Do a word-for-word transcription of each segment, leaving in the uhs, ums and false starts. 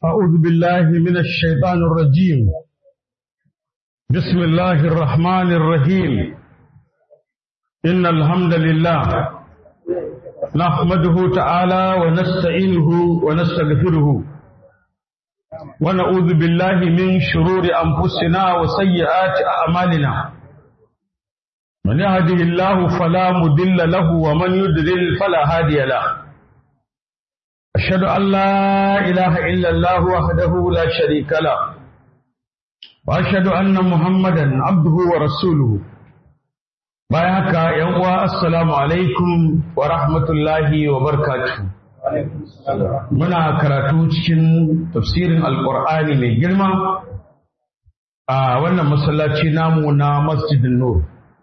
أعوذ بالله من الشيطان الرجيم. بسم الله الرحمن الرحيم. إن الحمد لله نحمده تعالى ونستعينه ونستغفره ونعوذ بالله من شرور أنفسنا وسيئات أعمالنا. من يهده الله فلا مضل له ومن يضلل فلا هادي له. أشهد أن لا إله إلا الله وحده لا شريك له وأشهد أن محمدا عبده ورسوله. بايعك يا أخوة السلام عليكم ورحمة الله وبركاته. muna karatu cikin tafsirin alqur'ani mai girma a wannan masallaci namu na Masjidin Nur,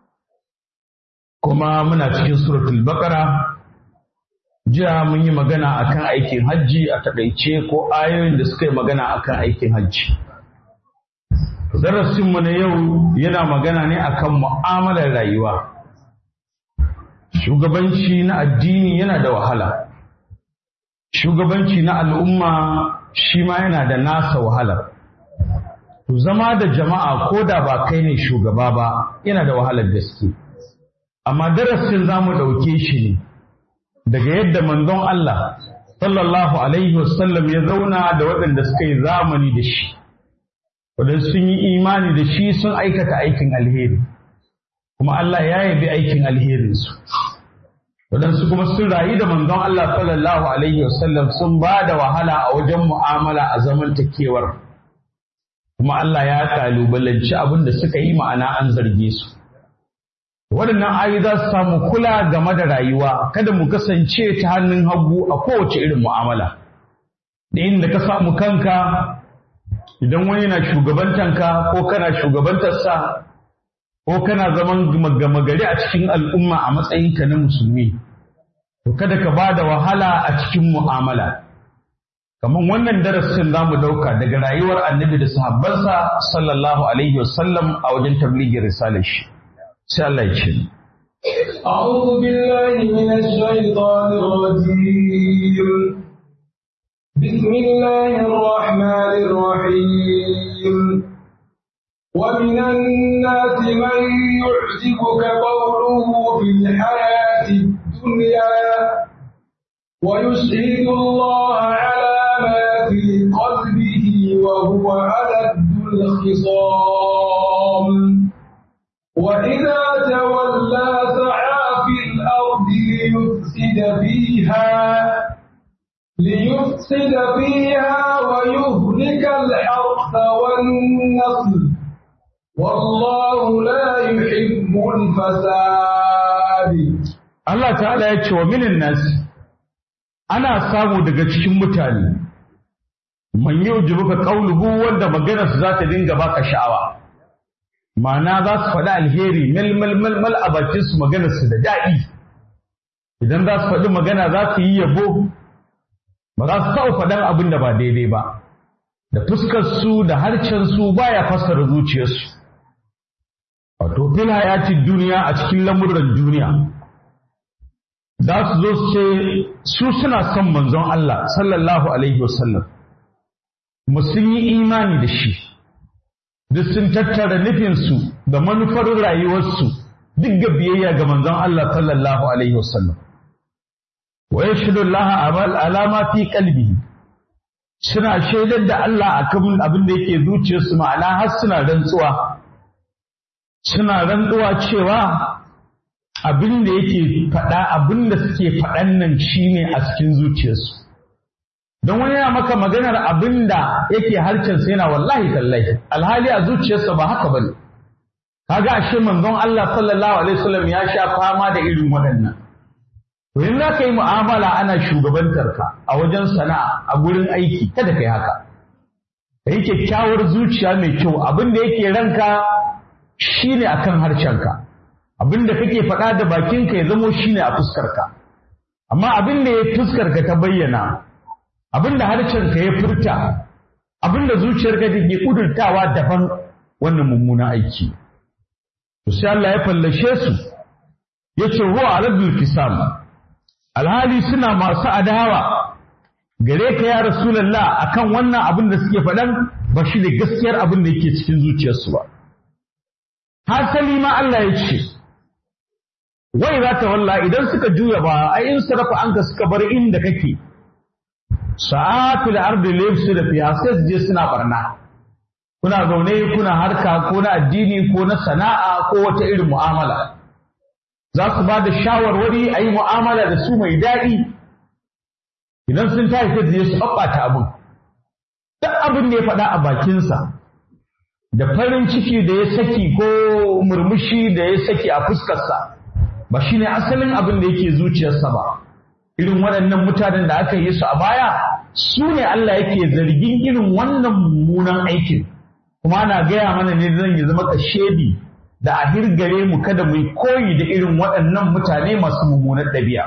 kuma muna cikin suratul Baqara. Jiya mun yi magana akan aikin hajji a takaice ko ayoyin da suka yi magana akan aikin hajji. Darasinmu na yau yana magana ne akan mu'amalar rayuwa. Shugabanci na addini yana da wahala. Shugabanci na al'umma shi ma yana da nasa wahala. Zama da jama'a ko da ba kai ne shugaba ba yana da wahalar gaske. Amma darasin za mu ɗauke shi ne daga yadda manzon Allah sallallahu alaihi wasallam ya zauna da waɗanda suka yi zamani da shi, waɗanda sun yi imani da shi sun aikata aikin alheri, kuma Allah ya yabi aikin alherinsu. Waɗansu kuma sun rayu da manzon Allah sallallahu alaihi wasallam sun ba da wahala a wajen mu'amala a zamantakewar, kuma Allah ya kalubalanci abin da suka yi, ma'ana an zarge su. Waɗannan ayi za su samu kula game da rayuwa, kada mu kasance ta hannun hagu a kowace irin mu'amala. Da inda ka samu kanka, idan wani yana shugabantanka ko kana shugabantarsa ko kana zaman gama gari a cikin al'umma a matsayinka na musulmi, to kada ka ba da wahala a cikin mu'amala. Kamar wannan darasin za mu ɗauka daga rayuwar annabi da sahabbansa sallallahu alaihi wasallam a wajen tabligin risalar shi. أعوذ بالله من الشيطان الرجيم. بسم الله الرحمن الرحيم. ومن الناس من يعجبك قوله في الحياة الدنيا ويشهد الله على ما في قلبه وهو ألد الخصام. وإذا تولى سعى في الأرض ليفسد فيها ليفسد فيها ويهلك الحرث والنسل والله لا يحب الفساد. Allah ta'ala ya ce wa minin nas, ana samu daga cikin mutane man yujibuka qawluhu, wanda maganarsa za ta dinga baka sha'awa. Ma'ana za su faɗi alheri mal a bakinsu maganarsu da daɗi. Idan za su faɗi magana za su yi yabo, ba za su taɓa faɗan abin da ba daidai ba. Da fuskarsu da harcensu baya fassara zuciyarsu. Wato fil hayatin duniya, a cikin lamuran duniya. Za su zo su ce su suna son manzon Allah sallallahu alaihi wasallam, kuma sun yi imani da shi. Duk sun tattara nufinsu da manufar rayuwarsu duk ga biyayya ga manzon Allah sallallahu alaihi wasallam. Wa yashhadu Allah amal alama fi qalbihi, suna shaidar da Allah akan abin da yake zuciyarsu, ma'ana har suna rantsuwa suna rantsuwa cewa abin da yake faɗa abin da suke faɗan nan shine a cikin zuciyarsu. Don wani yana maka maganar abin da yake harcensa yana wallahi tallahi, alhali a zuciyarsa ba haka bane. Kaga ashe manzon Allah sallallahu alaihi wasallam ya sha fama da irin waɗannan. To in zaka yi mu'amala ana shugabantarka a wajen sana'a, a gurin aiki, kada kai haka. Ka yi kyakkyawar zuciya mai kyau, abin da yake ranka shine akan harcenka. Abin da kake faɗa da bakinka ya zamo shine a fuskarka. Amma abin da ya fuskarka ta bayyana, abinda harshenka ya furta, abinda zuciyarka take kudurtawa daban, wannan mummuna aiki. To sai Allah ya fallashe su, yace huwa aladul fisam, alhali suna masu adawa gare ka ya Rasulullah akan wannan abin da suke faɗan ba shi da gaskiyar abin da yake cikin zuciyarsu ba. Hasali ma Allah ya ce, wai za ta walla idan suka juya ba, ai in sarrafa an ka suka bar inda kake, sa'atul ardi laysu da fiha sai su je suna barna. Kuna zaune kuna harka ko na addini ko na sana'a ko wata irin mu'amala. Za su ba da shawarwari a yi mu'amala da su mai daɗi. Idan sun tashi sai su je su ɓaɓɓata abin. Duk abin da ya faɗa a bakinsa, da farin ciki da ya saki ko murmushi da ya saki a fuskarsa, ba shi ne asalin abin da yake zuciyarsa ba. Irin waɗannan mutanen da aka yi su a baya, su ne Allah yake zargin irin wannan mummunan aikin. Kuma ana gaya mana ne zan yi zama kashedi da a hirgare mu kada mu yi koyi da irin waɗannan mutane masu mummunar ɗabi'a.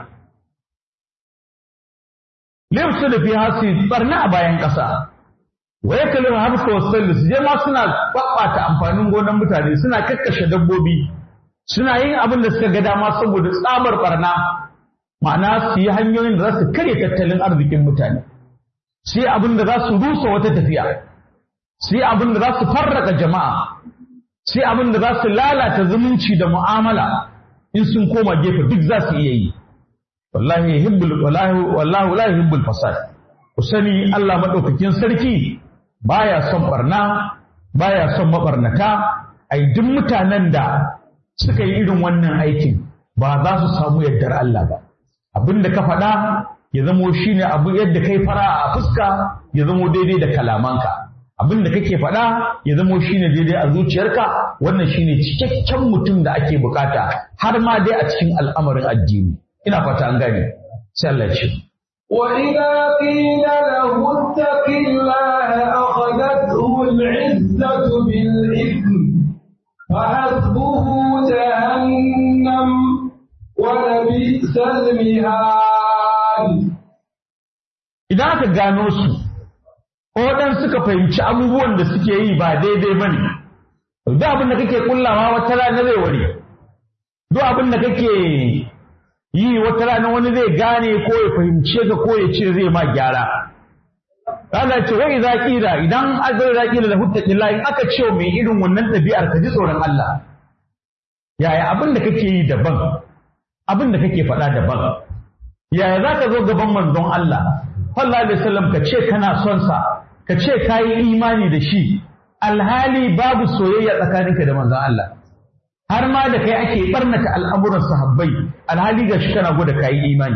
Limsu da fi hasi barna a bayan ƙasa. Wa ya kalli harka wasu su je ma suna ɓaɓɓata amfanin gonan mutane, suna kakkashe dabbobi, suna yin abin da suka ga dama saboda tsabar barna. Ma'ana su yi hanyoyin da za su karya tattalin arzikin mutane, su yi abin da za su rusa wata tafiya, su yi abin da za su farraka jama'a, su yi abin da za su lalata zumunci da mu'amala in sun koma gefe duk za su iya yi. Wallahi hibbul wallahi wallahu la yuhibbul fasad. Ku sani Allah madaukakin sarki baya son barna, baya son mabarnata. Ai duk mutanen da suka yi irin wannan aikin ba za su samu yardar Allah ba. Abin da ka faɗa ya zamo shi ne abu yadda kai fara a fuska ya zamo daidai da kalamanka. Abin da kake faɗa ya zamo shi ne daidai a zuciyarka, wannan shi ne cikakken mutum da ake bukata har ma dai a cikin al'amarin addini. Ina fata an gane. Sai Allah ya ce. وَإِذَا قِيلَ لَهُ اتَّقِ اللَّهَ أَخَذَتْهُ الْعِزَّةُ بِالْإِثْمِ فَحَسْبُهُ جَهَنَّمُ وَلَبِئْسَ الْمِهَادُ. Idan aka gano su, ko dan suka fahimci abubuwan da suke yi ba daidai bane, duk abin da kake kullawa wata rana zai ware, duk abin da kake yi wata rana wani zai gane ko ya fahimce ka ko ya ce zai ma gyara. Allah ce wai za kira idan azai za kira da huttaƙilla in aka ce mai irin wannan ɗabi'ar ka ji tsoron Allah. Yaya abin da kake yi daban, abin da kake faɗa daban. Yaya za ka zo gaban manzon Allah sallallahu alaihi wasallam ka ce kana son sa, ka ce ka yi imani da shi, alhali babu soyayya tsakaninka da manzon Allah. Har ma da kai ake barnata al'amuran sahabbai, alhali ga shi kana gwada ka yi imani.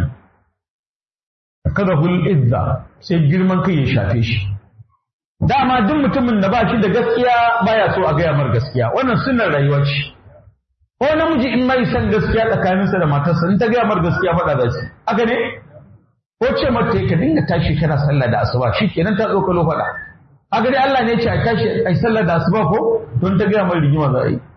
Kada hul izza sai girman kai ya shafe shi. Dama duk mutumin da ba shi da gaskiya baya so a gaya mar gaskiya, wannan sunnar rayuwa ce. Ko namiji in mai san gaskiya tsakaninsa da matarsa in ta gaya mar gaskiya faɗa da shi. Haka ne? Ko ce mata ka dinga tashi kana sallah da asuba shi kenan ta tsokalo faɗa. Haka dai Allah ne ya ce a tashi a yi sallah da asuba ko don ta gaya mar rigima za a yi.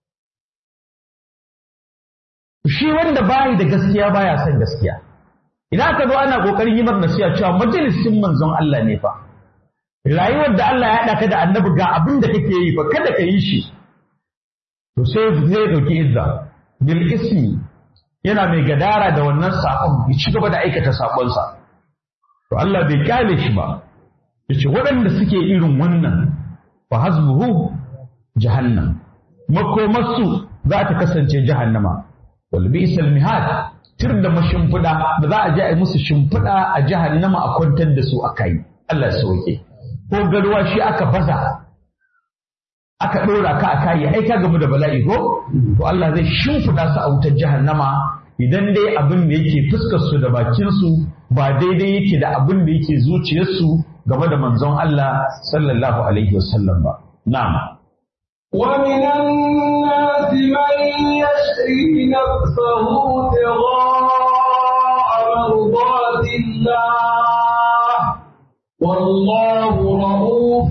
Shi wanda bayi da gaskiya baya son gaskiya. Idan aka zo ana kokarin yi mar nasiha cewa majalisin manzon Allah ne fa. Rayuwar da Allah ya haɗa ka da annabi ga abin da kake yi fa kada ka yi shi. To sai zai dauki izza bil ismi yana mai gadara da wannan sakon ya ci gaba da aikata sakonsa. To Allah bai kyale shi ba. Yace waɗanda suke irin wannan fa hasbuhu jahannam. Makomarsu za ta kasance jahannama. Wal bi'sal mihad tir da mashimfiɗa da za a je a yi musu shimfiɗa a jahannama a kwantar da su akai. Allah ya sauke. Ko garwa shi aka baza aka ɗora ka a kayi ai ka gamu da bala'i ko to Allah zai shimfiɗa su a wutar jahannama idan dai abin da yake fuskar su da bakin su ba daidai yake da abin da yake zuciyar su game da manzon Allah sallallahu alaihi wasallam ba. Na'am. ومن الناس من يشري نفسه ابتغاء مرضات الله والله رؤوف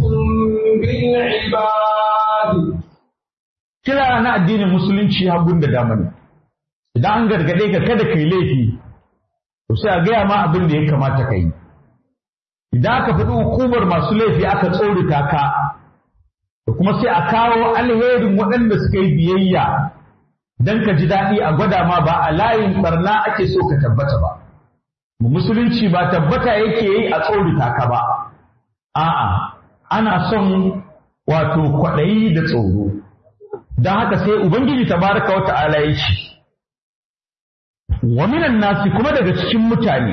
بالعباد. Kira na addinin musulunci hagun da dama ne. Idan an gargade ka kada kai laifi, to sai a gaya ma abin da ya kamata ka yi. Idan aka faɗi hukumar masu laifi aka tsorita ka, da kuma sai a kawo alherin waɗanda suka yi biyayya don ka ji daɗi a gwada ma ba a layin barna ake so ka tabbata ba. musulunci ba tabbata yake yi a tsorita ka ba, a'a ana son wato kwaɗayi da tsoro. Don haka sai Ubangiji tabaraka wa ta'ala ya ce, wa minan nasi kuma daga cikin mutane,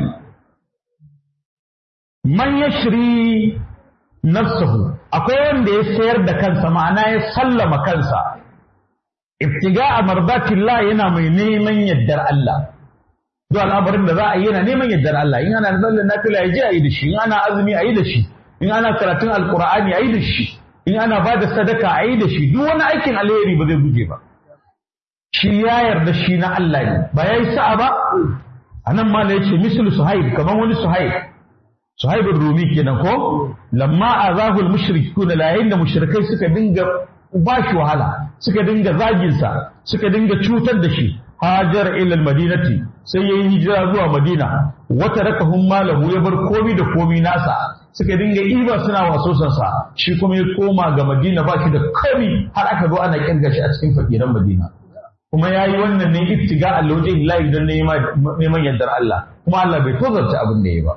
man yashri nafsahu, akwai wanda ya sayar da kansa, ma'ana ya sallama kansa, ibtiga a mardatillah, yana mai neman yardar Allah. Duk al'amarin da za a yi yana neman yardar Allah, in ana sallar nafila ya je a yi da shi, in ana azumi a yi da shi, in ana karatun alkur'ani a yi da shi, in ana ba da sadaka a yi da shi, duk wani aikin alheri ba zai guje ba. Shi ya yarda shi na Allah ne, ba ya yi sa'a ba? A nan ma da ya ce mislu Suhaib, kamar wani Suhaib, Suhaibun Rumi kenan ko? Lamma azahul mushrikun, yayin da mushrikai suka dinga ba shi wahala, suka dinga zaginsa, suka dinga cutar da shi, hajar ila madinati, sai yayi hijira zuwa Madina, wata rakahum malahu, ya bar komi da komi nasa, suka dinga iba suna wasosansa, shi kuma ya koma ga Madina ba shi da komi, har aka zo ana kirga shi a cikin fakiran Madina. Kuma ya yi wannan ne ittiga Allah wajen Allah don neman yardar Allah, kuma Allah bai tozarta abin da ya ba.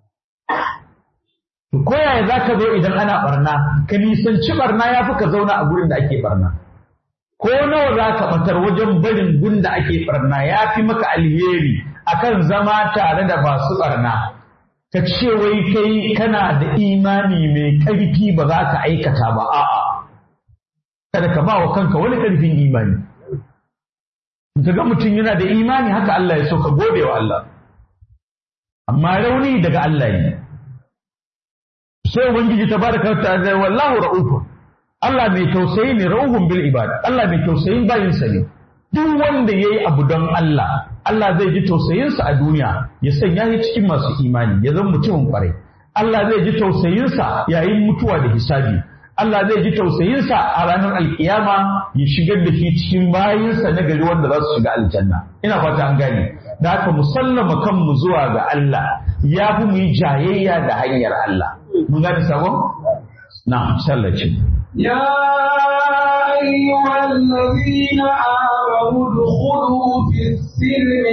Ko yaya za ka zo idan ana barna, ka nisanci barna ya fi ka zauna a gurin da ake barna. Ko nawa za ka batar wajen barin gun da ake barna ya fi maka alheri akan zama tare da masu barna. Ka ce wai kai kana da imani mai ƙarfi ba za ka aikata ba, a'a. Kada ka ba wa kanka wani ƙarfin imani. Ka ga mutum yana da imani haka Allah ya so, ka gode wa Allah. Amma rauni daga Allah ne. Sai Ubangiji tabaraka wa ta'ala wallahu ra'ufun. Allah mai tausayi ne, ra'ufun bil ibad. Allah mai tausayin bayinsa ne. Duk wanda yayi abu don Allah, Allah zai ji tausayinsa a duniya, ya sanya shi cikin masu imani, ya zama mutumin kwarai. Allah zai ji tausayinsa yayin mutuwa da hisabi. Allah zai ji tausayinsa a ranar alkiyama, ya shigar da shi cikin bayinsa na gari wanda za su shiga aljanna. Ina fata an gane. Da haka mu sallama kanmu zuwa ga Allah, ya fi mu yi jayayya da hanyar Allah. Mun gane sabon? Na, sallace. يا أيها الذين آمنوا ادخلوا في السلم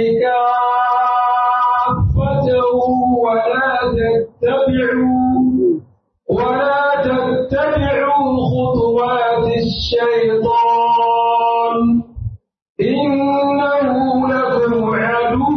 كافة ولا تتبعوا ولا تتبعوا خطوات الشيطان إنه لكم عدو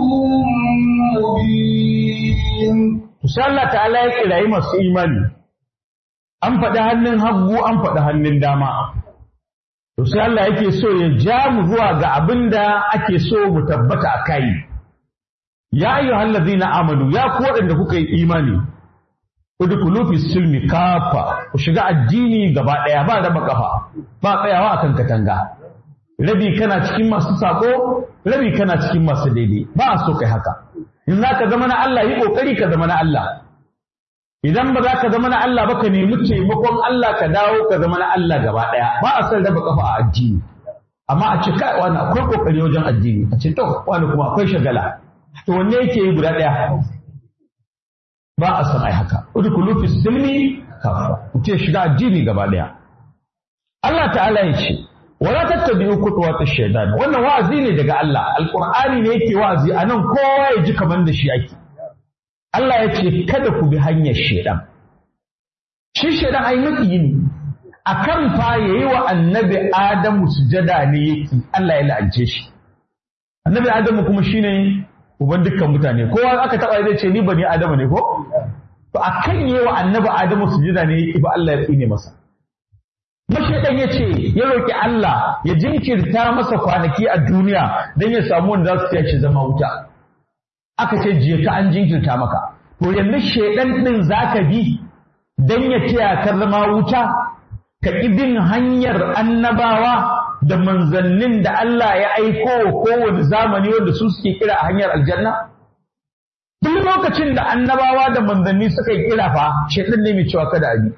مبين. Sai Allah ta'ala ya kirayi masu imani, an faɗi hannun hagu an faɗi hannun dama. To sai Allah yake so ya ja mu zuwa ga abin da ake so mu tabbata a kai. Ya ayyuhal ladzina amanu, ya ku waɗanda kuka yi imani, udkhulu fi silmi kafa, ku shiga addini gaba ɗaya ba raba kafa, ba tsayawa akan katanga. Rabi kana cikin masu sako, rabi kana cikin masu daidai. Ba a so kai haka. In za ka zama na Allah, yi ƙoƙari ka zama na Allah. Idan ba za ka zama na Allah ba, ka nemi taimakon Allah ka dawo ka zama na Allah gaba ɗaya. Ba a san raba kafa a addini. Amma a ce kai wani akwai ƙoƙari wajen addini. A ce to wani kuma akwai shagala. To wanne yake yi guda ɗaya? Ba a san ai haka. Udkhulu fi silmi kafa. Ku ce shiga addini gaba ɗaya. Allah ta'ala ya ce wala tattabi'u khutuwatish shaytan. Wannan wa'azi ne daga Allah. Alqur'ani ne yake wa'azi, anan kowa ya ji kaman da shi ake. Allah ya ce kada ku bi hanyar shaytan. Shi shaytan ai maki ne. Akan fa yayi wa annabi Adamu sujada ne yake, Allah ya la'ance shi. Annabi Adamu kuma shine uban dukkan mutane. Kowa aka taba zai ce ni bani Adamu ne ko? To akan yayi wa annabi Adamu sujada ne yake ba Allah ya tsine masa. Mashaidan ya ce ya roƙi Allah ya jinkirta masa kwanaki a duniya don ya samu wanda za su taya shi zama wuta. Aka ce jiya ta an jinkirta maka. To yanzu shaidan ɗin za ka bi don ya taya ka zama wuta, ka ƙi bin hanyar annabawa da manzannin da Allah ya aiko wa kowane zamani wanda su suke kira a hanyar aljanna? Duk lokacin da annabawa da manzanni suka yi kira fa, shaidan ne mai cewa kada a bi.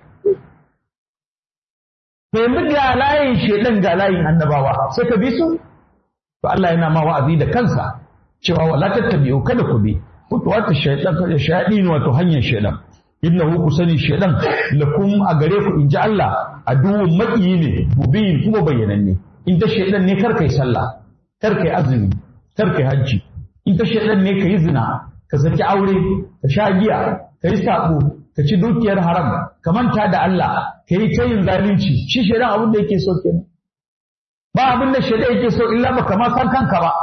To yanzu ga layin shedan ga layin annabawa sai ka bi su? To Allah yana ma wa'azi da kansa cewa wala tattabi'u kada ku bi kutuwata shaytan kada shayadin wato hanyar shedan. Innahu ku sani shedan lakum a gare ku inji Allah aduwwun maƙiyi ne mubin kuma bayyananne. In ta shedan ne kar kai sallah, kar kai azumi, kar kai hajji. In ta shedan ne kai zina, ka saki aure ka sha giya ka yi sabo ka ci dukiyar haram ka manta da Allah ka yi ta yin zalunci shi shedan abin da yake so kenan ba abin da shedan yake so illa baka ma san kanka ba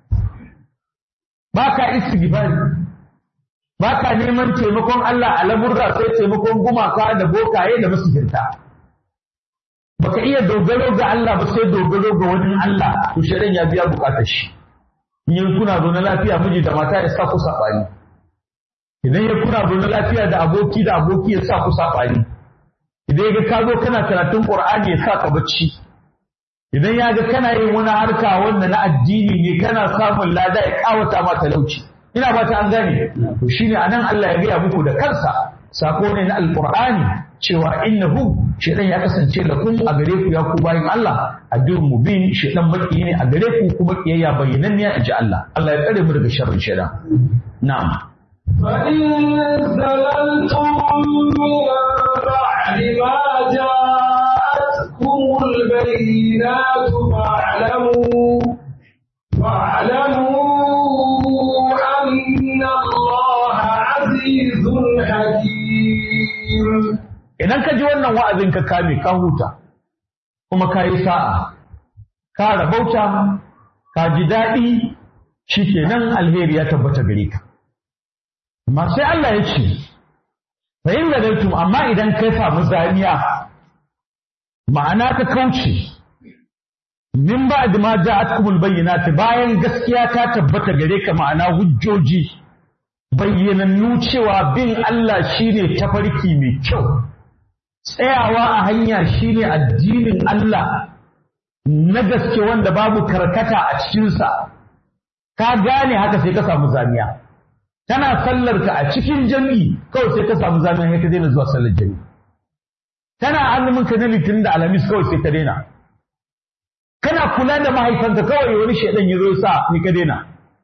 ba ka istighfari ba ka neman taimakon Allah a lamurra sai taimakon gumaka da bokaye da masihirta baka iya dogaro ga Allah ba sai dogaro ga wani Allah to shedan ya biya bukatar shi in kuna zo na lafiya miji da mata ya sa ku sabani idan ya kuna zo na lafiya da aboki da aboki ya sa ku sabani idan ya ga ka zo kana karatun Qur'ani ya sa ka bacci idan ya ga kana yin wani harka wanda na addini ne kana samun lada ya kawata ma talauci ina ba ta an gane to shine anan Allah ya gaya muku da kansa sako ne na alqur'ani cewa innahu shedan ya kasance lakum a gare ku ya ku bayin Allah adur mubin shedan baki ne a gare ku kuma kiyayya bayyananniya inji Allah Allah ya tsare mu daga sharrin shedan na'am fa in zalaltum min ba'di ma ja'atkumul bayyinatu fa'lamu fa'lamu anna Allaha 'azizun hakim. Idan ka ji wannan wa'azin ka kame ka huta kuma ka yi sa'a ka rabauta ka ji daɗi shikenan alheri ya tabbata gare ka amma sai Allah ya ce fa in ladaitum amma idan kai samu zaniya ma'ana ka kauce min ba'd ma ja'atkumul bayyinat bayan gaskiya ta tabbata gare ka ma'ana hujjoji bayyanannu cewa bin Allah shine tafarki mai kyau tsayawa a hanya shine addinin Allah na gaske wanda babu karkata a cikinsa ka gane haka sai ka samu zamiya kana sallar ka a cikin jami'i kawai sai ka samu zamiya sai ka daina zuwa sallar jami'i kana azumin ka na litinin da alhamis kawai sai ka daina kana kula da mahaifanka kawai wani shedan ya zo sa ni ka daina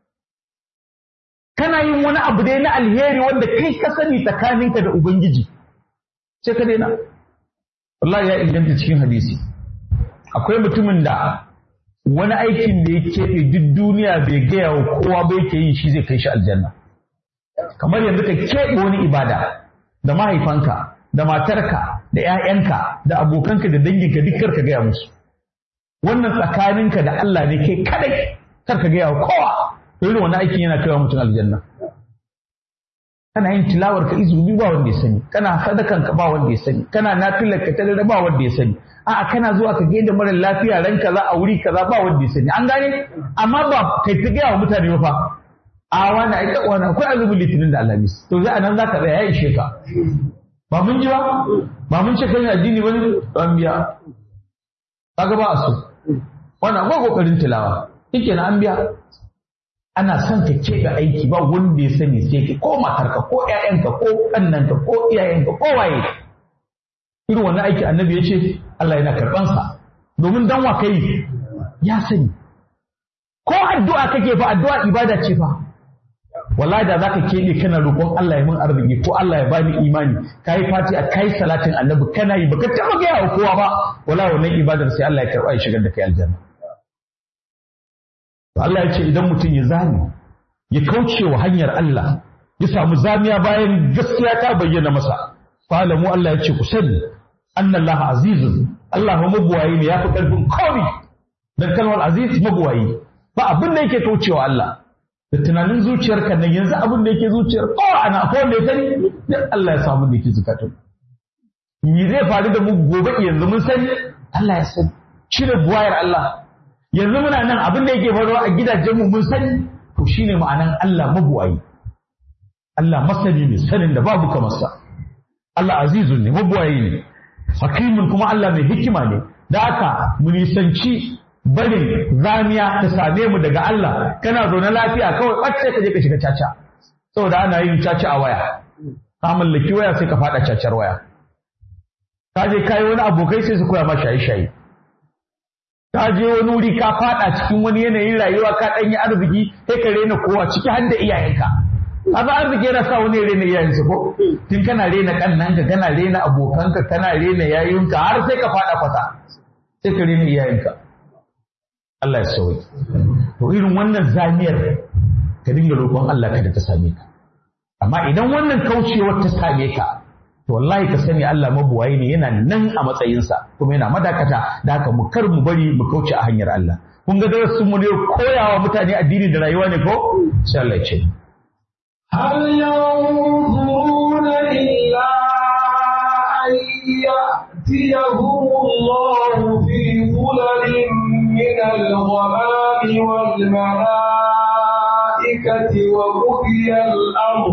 kana yin wani abu dai na alheri wanda kai ka sani tsakaninka da ubangiji sai ka daina wallahi ya inganta cikin hadisi akwai mutumin da wani aikin da ya keɓe duk duniya bai gaya wa kowa bai ke yi shi zai kai shi aljanna kamar yanzu ka keɓe wani ibada da mahaifanka da matarka da 'ya'yanka da abokanka da danginka duk kar ka gaya musu wannan tsakaninka da Allah ne kai kadai kar ka gaya wa kowa irin wani aikin yana kaiwa mutum aljanna kana yin tilawar ka izumi ba wanda ya sani kana sadakan ka ba wanda ya sani kana nafilar ka tare ba wanda ya sani a'a kana zuwa ka gaida mara lafiya ran kaza a wuri kaza ba wanda ya sani an gane amma ba kai ta gaya wa mutane ba fa a wani ai ta wani akwai azumin litinin da alhamis to za a nan za ka tsaya ya ishe ka ba mun ji ba ba mun ce kai addini bane an biya kaga ba a so wannan akwai kokarin tilawa yake na an biya ana son ka ce ga aiki ba wanda ya sani sai ki ko matarka ko ƴaƴanka ko kannanka ko iyayenka ko waye irin wannan aiki annabi ya ce Allah yana karban sa domin dan wa kai ya sani ko addu'a kake fa addu'a ibada ce fa wallahi da zaka kebe kana roƙon Allah ya mun arziki ko Allah ya bani imani kai fatiha kai salatin annabi kana yi baka taba ga wa kowa ba wallahi wannan ibadar sai Allah ya karba ya shigar da kai aljanna Allah ya ce idan mutum ya zame ya kauce wa hanyar Allah ya samu zamiya bayan gaskiya ta bayyana masa falamu Allah ya ce ku sani annallaha azizun Allah mabuwayi ne yafi karfin komai dan kalmar aziz mabuwayi ba abin da yake kaucewa Allah da tunanin zuciyarka nan yanzu abin da yake zuciyar ko ana ko da sani dan Allah ya samu da yake zakatun me zai faru da mu gobe yanzu mun sani Allah ya sani cire buwayar Allah yanzu muna nan abin da yake faruwa a gidajenmu mun sani to shine ma'anan Allah mabuwayi Allah masani ne sanin da babu kamar sa Allah azizun ne mabuwayi ne hakimun kuma Allah mai hikima ne da haka mu nisanci barin zamiya ta same mu daga Allah kana zaune lafiya kawai ɓace ka je ka shiga caca saboda ana yin caca a waya ka mallaki waya sai ka faɗa cacar waya ka je kai wani abokai sai su koya ma shaye-shaye ka je wani wuri ka fada cikin wani yanayin rayuwa ka danyi arziki sai ka rena kowa ciki har da iyayenka kaga arziki yana sa wani rena iyayensa ko tun kana rena kannanka kana rena abokanka kana rena yayunka har sai ka fada kwata sai ka rena iyayenka Allah ya sauke to irin wannan zamiyar ka dinga roƙon Allah kada ta same ka amma idan wannan kaucewar ta same ka to wallahi ka sani Allah mabuwayi ne, yana nan a matsayinsa kuma yana madakata, da haka mu kar mu bari mu kauce a hanyar Allah. Kun ga darasin mu ne koyawa mutane addini da rayuwa ne ko? Sai Allah ya ce هل ينظرون إلا أن يأتيهم الله في ظلل من الغمام والملائكة وقضي الأمر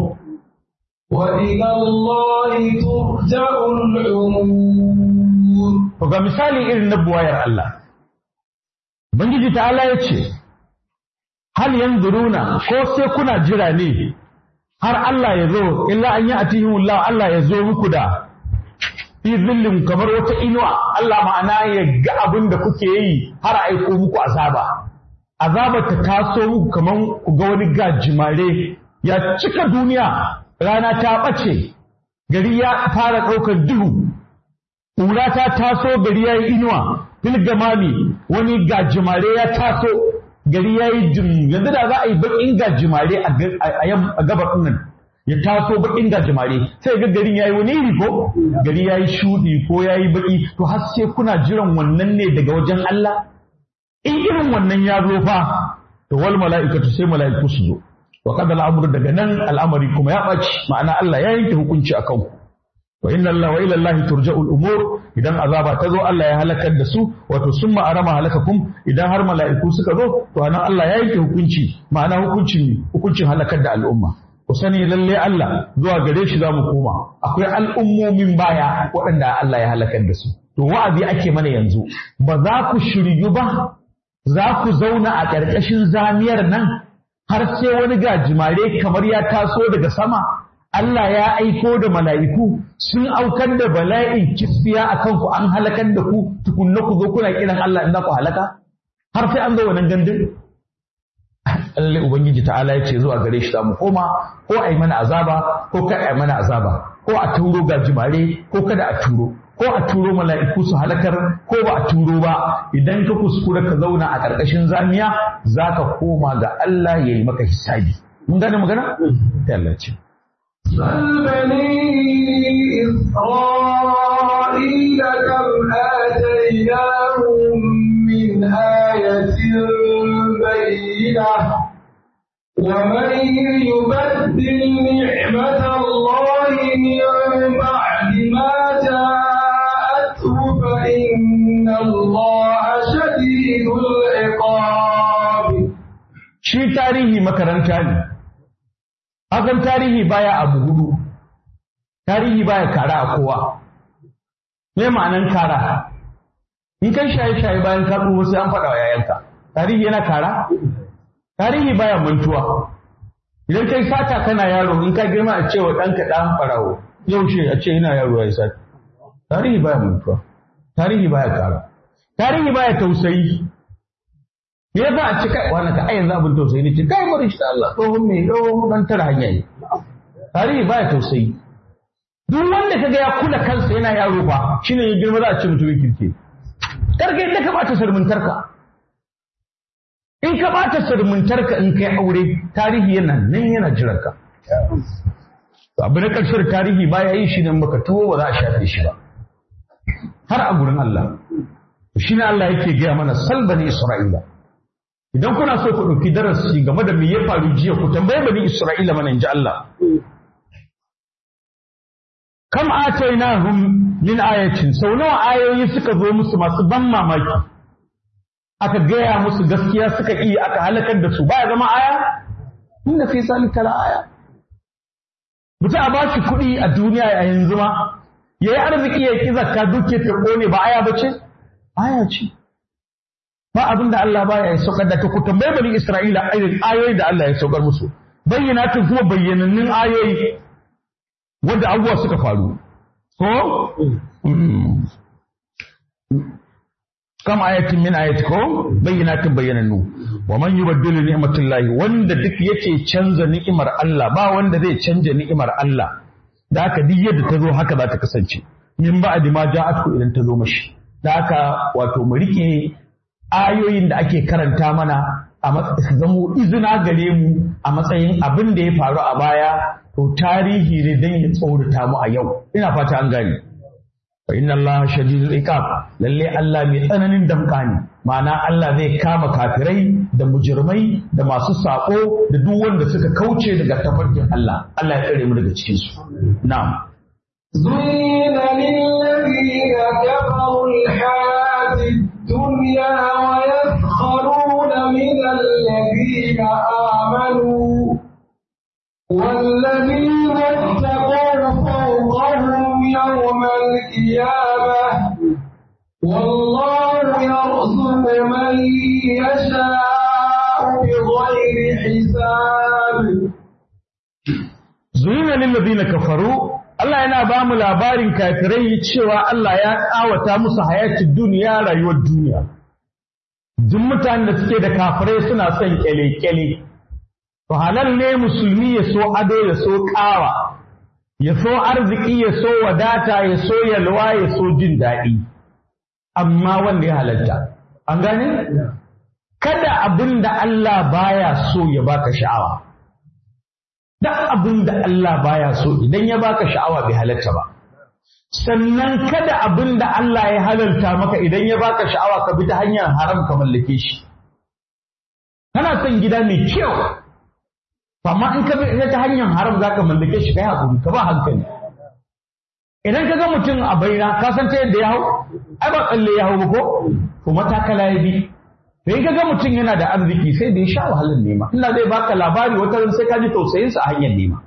وإلى الله ترجع الأمور. ga misali irin na buwayar Allah, Ubangiji ta'ala ya ce hal yanzuruna ko sai kuna jira ne har Allah ya zo, illa an yi atihimullah, Allah ya zo muku da fi zillin kamar wata inuwa, Allah ma'ana ya ga abin da kuke yi har aiko muku azaba. Azaba ta taso muku kamar ku ga wani gajimare ya cika duniya, rana ta ɓace, gari ya fara ɗaukar duhu, ƙura ta taso, gari ya yi inuwa, filgamami wani gajimare ya taso, gari ya yi jim. Yanzu da za a yi baƙin gajimare a gabar nan ya taso baƙin gajimare, sai ga garin ya yi wani iri ko gari ya yi shuɗi ko ya yi baƙi, to har sai kuna jiran wannan ne daga wajen Allah. In irin wannan ya zo fa to wal mala'ikatu sai mala'iku su zo, wa qad al'amru, daga nan al'amari kuma ya ɓaci, ma'ana Allah ya yanke hukunci a kanku. Wa inna Allah wa ila Allah turja'ul umur, idan azaba ta zo Allah ya halakar da su, wato summa arama halakakum, idan har mala'iku suka zo to anan Allah ya yanke hukunci, ma'ana hukuncin hukuncin halakar da al'umma. Ku sani lalle Allah zuwa gare shi za mu koma, akwai al'ummomin baya waɗanda Allah ya halakar da su. To wa'azi ake mana yanzu, ba za ku shiryu ba, za ku zauna a ƙarƙashin zamiyar nan har sai wani gajimare kamar ya taso daga sama, Allah ya aiko da mala'iku sun aukar da bala'in kisbiya a kanku, an halakar da ku, tukunna ku zo kuna kiran Allah in za ku halaka, har sai an zo wannan gandun. Allah Ubangiji ta'ala ya ce zuwa gare shi za mu koma, ko a yi mana azaba ko kada a yi mana azaba, ko a turo gajimare ko kada a turo, ko a turo mala'iku su halakar ko ba a turo ba. Idan ka kuskura ka zauna a ƙarƙashin zamiya za ka koma ga Allah ya yi maka hisabi. Mun gane magana? Ta Allah ce. بل بني إسرائيل كم آتيناهم من آية بينة ومن يبدل نعمة الله من بعد ما جاءته فإن الله شديد العقاب. شي تاريخي makaranta ne. Hakan tarihi baya abu hudu, tarihi baya kara a kowa. Me ma'anan kara? In kai shaye-shaye bayan ka tsufa sai an faɗa wa yayanka. Tarihi yana kara? Tarihi baya mantuwa. Idan kai sata kana yaro, in ka girma a cewa ɗanka ɗan ɓarawo, yaushe a ce ina yaro ya yi sata. Tarihi baya mantuwa. Tarihi baya kara. Tarihi baya tausayi. Me yasa a ce kai wani ka ai yanzu abin tausayi ne, ce kai bari shi Allah tsohon mai tsohon dan tara hanya ne. Tarihi baya tausayi. Duk wanda kaga ya kula kansa yana yaro fa shine ya girma za a ce mutum kirke. Karka yadda ka bata sarmuntarka. In ka bata sarmuntarka in kai aure, tarihi yana nan yana jiran ka. Abu na ƙarshen tarihi baya yi shi nan baka tuwo ba za a shafe shi ba. Har a gurin Allah. Shi ne Allah yake gaya mana salbani Isra'ila. Idan kuna so ku ɗauki darasi game da me ya faru jiya, ku tambaye bani Isra'ila mana in ji Allah. Kam atainahum min ayatin, sau nawa ayoyi suka zo musu masu ban mamaki, aka gaya musu gaskiya suka iya, aka halakar da su, baya zama aya? Inda fi zalika la aya. Mutum a ba shi kuɗi a duniya a yanzu ma, ya yi arziki ya ƙi zakka duke ta ƙone, ba aya ba ce? Aya ce. Ba abin da Allah baya ya saukar da ta, ku tambayi bani Isra'ila irin ayoyi da Allah ya saukar musu. Bayyana ta kuma bayyanannun ayoyi wanda abubuwa suka faru. Ko? Kam ayatin min ayati ko? Bayyanatin bayyanannu. Wa man yubaddilu ni'matallahi, wanda duk yake canza ni'imar Allah, ba wanda zai canja ni'imar Allah. Da haka duk yadda ta zo haka za ta kasance. Min ba'di ma ja'atku idan ta zo mashi. Da haka wato mu rike ayoyin da ake karanta mana, a matsayin zamo izina gare mu a matsayin abin da ya faru a baya to tarihi ne don ya tsorata mu a yau ina fata an gane fa inna Allah shadidul iqab lalle Allah mai tsananin damka ne ma'ana Allah zai kama kafirai da mujirmai da masu sako da duk wanda suka kauce daga tafarkin Allah Allah ya tsare mu daga cikin su na'am زين للذين كفروا الحياة الدنيا ويسخرون من الذين آمنوا والذين اتقوا فوقهم يوم القيامة والله يرزق من يشاء بغير حساب زين للذين كفروا Allah yana ba mu labarin kafirai cewa Allah ya ƙawata musu hayatin duniya rayuwar duniya. Duk mutanen da suke da kafirai suna son kyale-kyale. To halal ne musulmi ya so ado ya so ƙawa, ya so arziki ya so wadata ya so yalwa ya so jin daɗi. Amma wanda ya halatta. An gane? Kada abin da Allah baya so ya baka sha'awa. Duk abin da Allah baya so idan ya baka sha'awa bai halatta ba. Sannan kada abin da Allah ya halalta maka idan ya baka sha'awa ka bi ta hanyar haram ka mallake shi. Kana son gida mai kyau, amma in ka bi ta hanyar haram za ka mallake shi kai hakuri ka ba hankali. Idan ka ga mutum a baina ka san ta yadda ya hau, ai ba tsalle ya hau ba ko? To matakala ya bi. Sai ka ga mutum yana da arziki sai da ya sha wahalar nema. Allah zai baka labari wata ran sai ka ji tausayinsa a hanyar nema.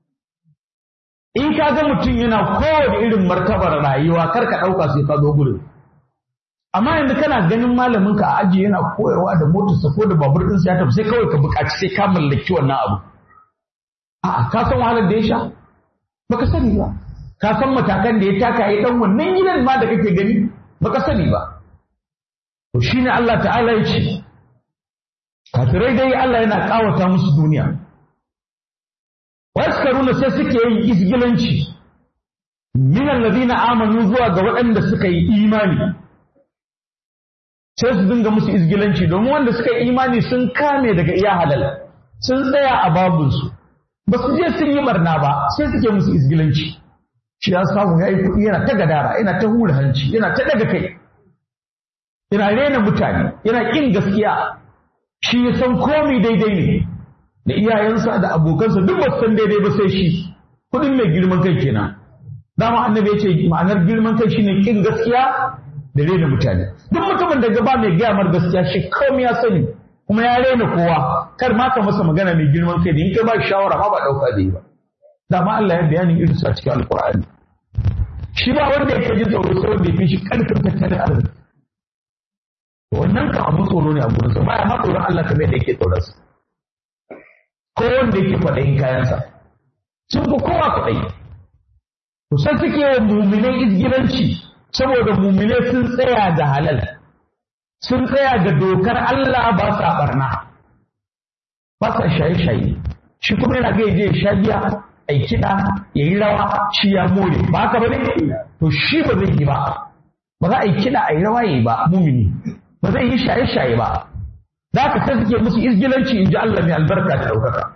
In ka ga mutum yana kowane irin martabar rayuwa kar ka ɗauka sai ka zo gurin. Amma yanzu kana ganin malamin ka a aji yana koyarwa da motarsa ko da babur ɗinsa ya tafi sai kawai ka buƙaci sai ka mallaki wannan abu. A'a ka san wahalar da ya sha? Baka sani ba. Ka san matakan da ya taka ya ɗan wannan gidan ma da kake gani? Baka sani ba. To shi ne Allah ta'ala ya ce, kafirai dai Allah yana ƙawata musu duniya. Waskaruna sai suke yin izgilanci, minan ladina amanu zuwa ga waɗanda suka yi imani. Sai su dinga musu izgilanci domin wanda suka yi imani sun kame daga iya halal, sun tsaya a babunsu, ba su je sun yi barna ba sai suke musu izgilanci. Shi ya samu ya yi kuɗi yana ta gadara, yana ta hura hanci, yana ta daga kai. Yana rena mutane, yana ƙin gaskiya, shi ya san komi daidai ne, da iyayensa da abokansa duk ba san daidai ba sai shi, kuɗin mai girman kai kenan. Dama annabi ya ce ma'anar girman kai shine ƙin gaskiya da rena mutane. Duk mutumin da gaba mai gaya mar gaskiya shi komi ya sani, kuma ya rena kowa, kar ma ka masa magana mai girman kai da in kai ba shawara ma ba ɗauka da yi ba. Dama Allah ya bayanin irinsu a cikin Alƙur'ani. Shi ba wanda yake jin tsoro sai wanda ya fi shi ƙarfin tattalin arziki. Wannan ka abu tsoro ne a gurinsa ba ya ma tsoron Allah kamar da yake tsoronsa. Ko wanda yake kwaɗayin kayansa sun fi kowa kwaɗayi. To sai suke wa muminai izgilanci saboda muminai sun tsaya da halal, sun tsaya da dokar Allah ba sa barna, ba sa shaye-shaye. Shi kuma yana ga je sha biya, ai kiɗa, ya yi rawa, shi ya more. Ba haka ba ne? To shi ba zai yi ba. Ba za a yi kiɗa, a yi rawa ya yi ba mumini. Ba zai yi shaye-shaye ba, za ka sai suke musu izgilanci in ji Allah mai albarka da ɗaukaka.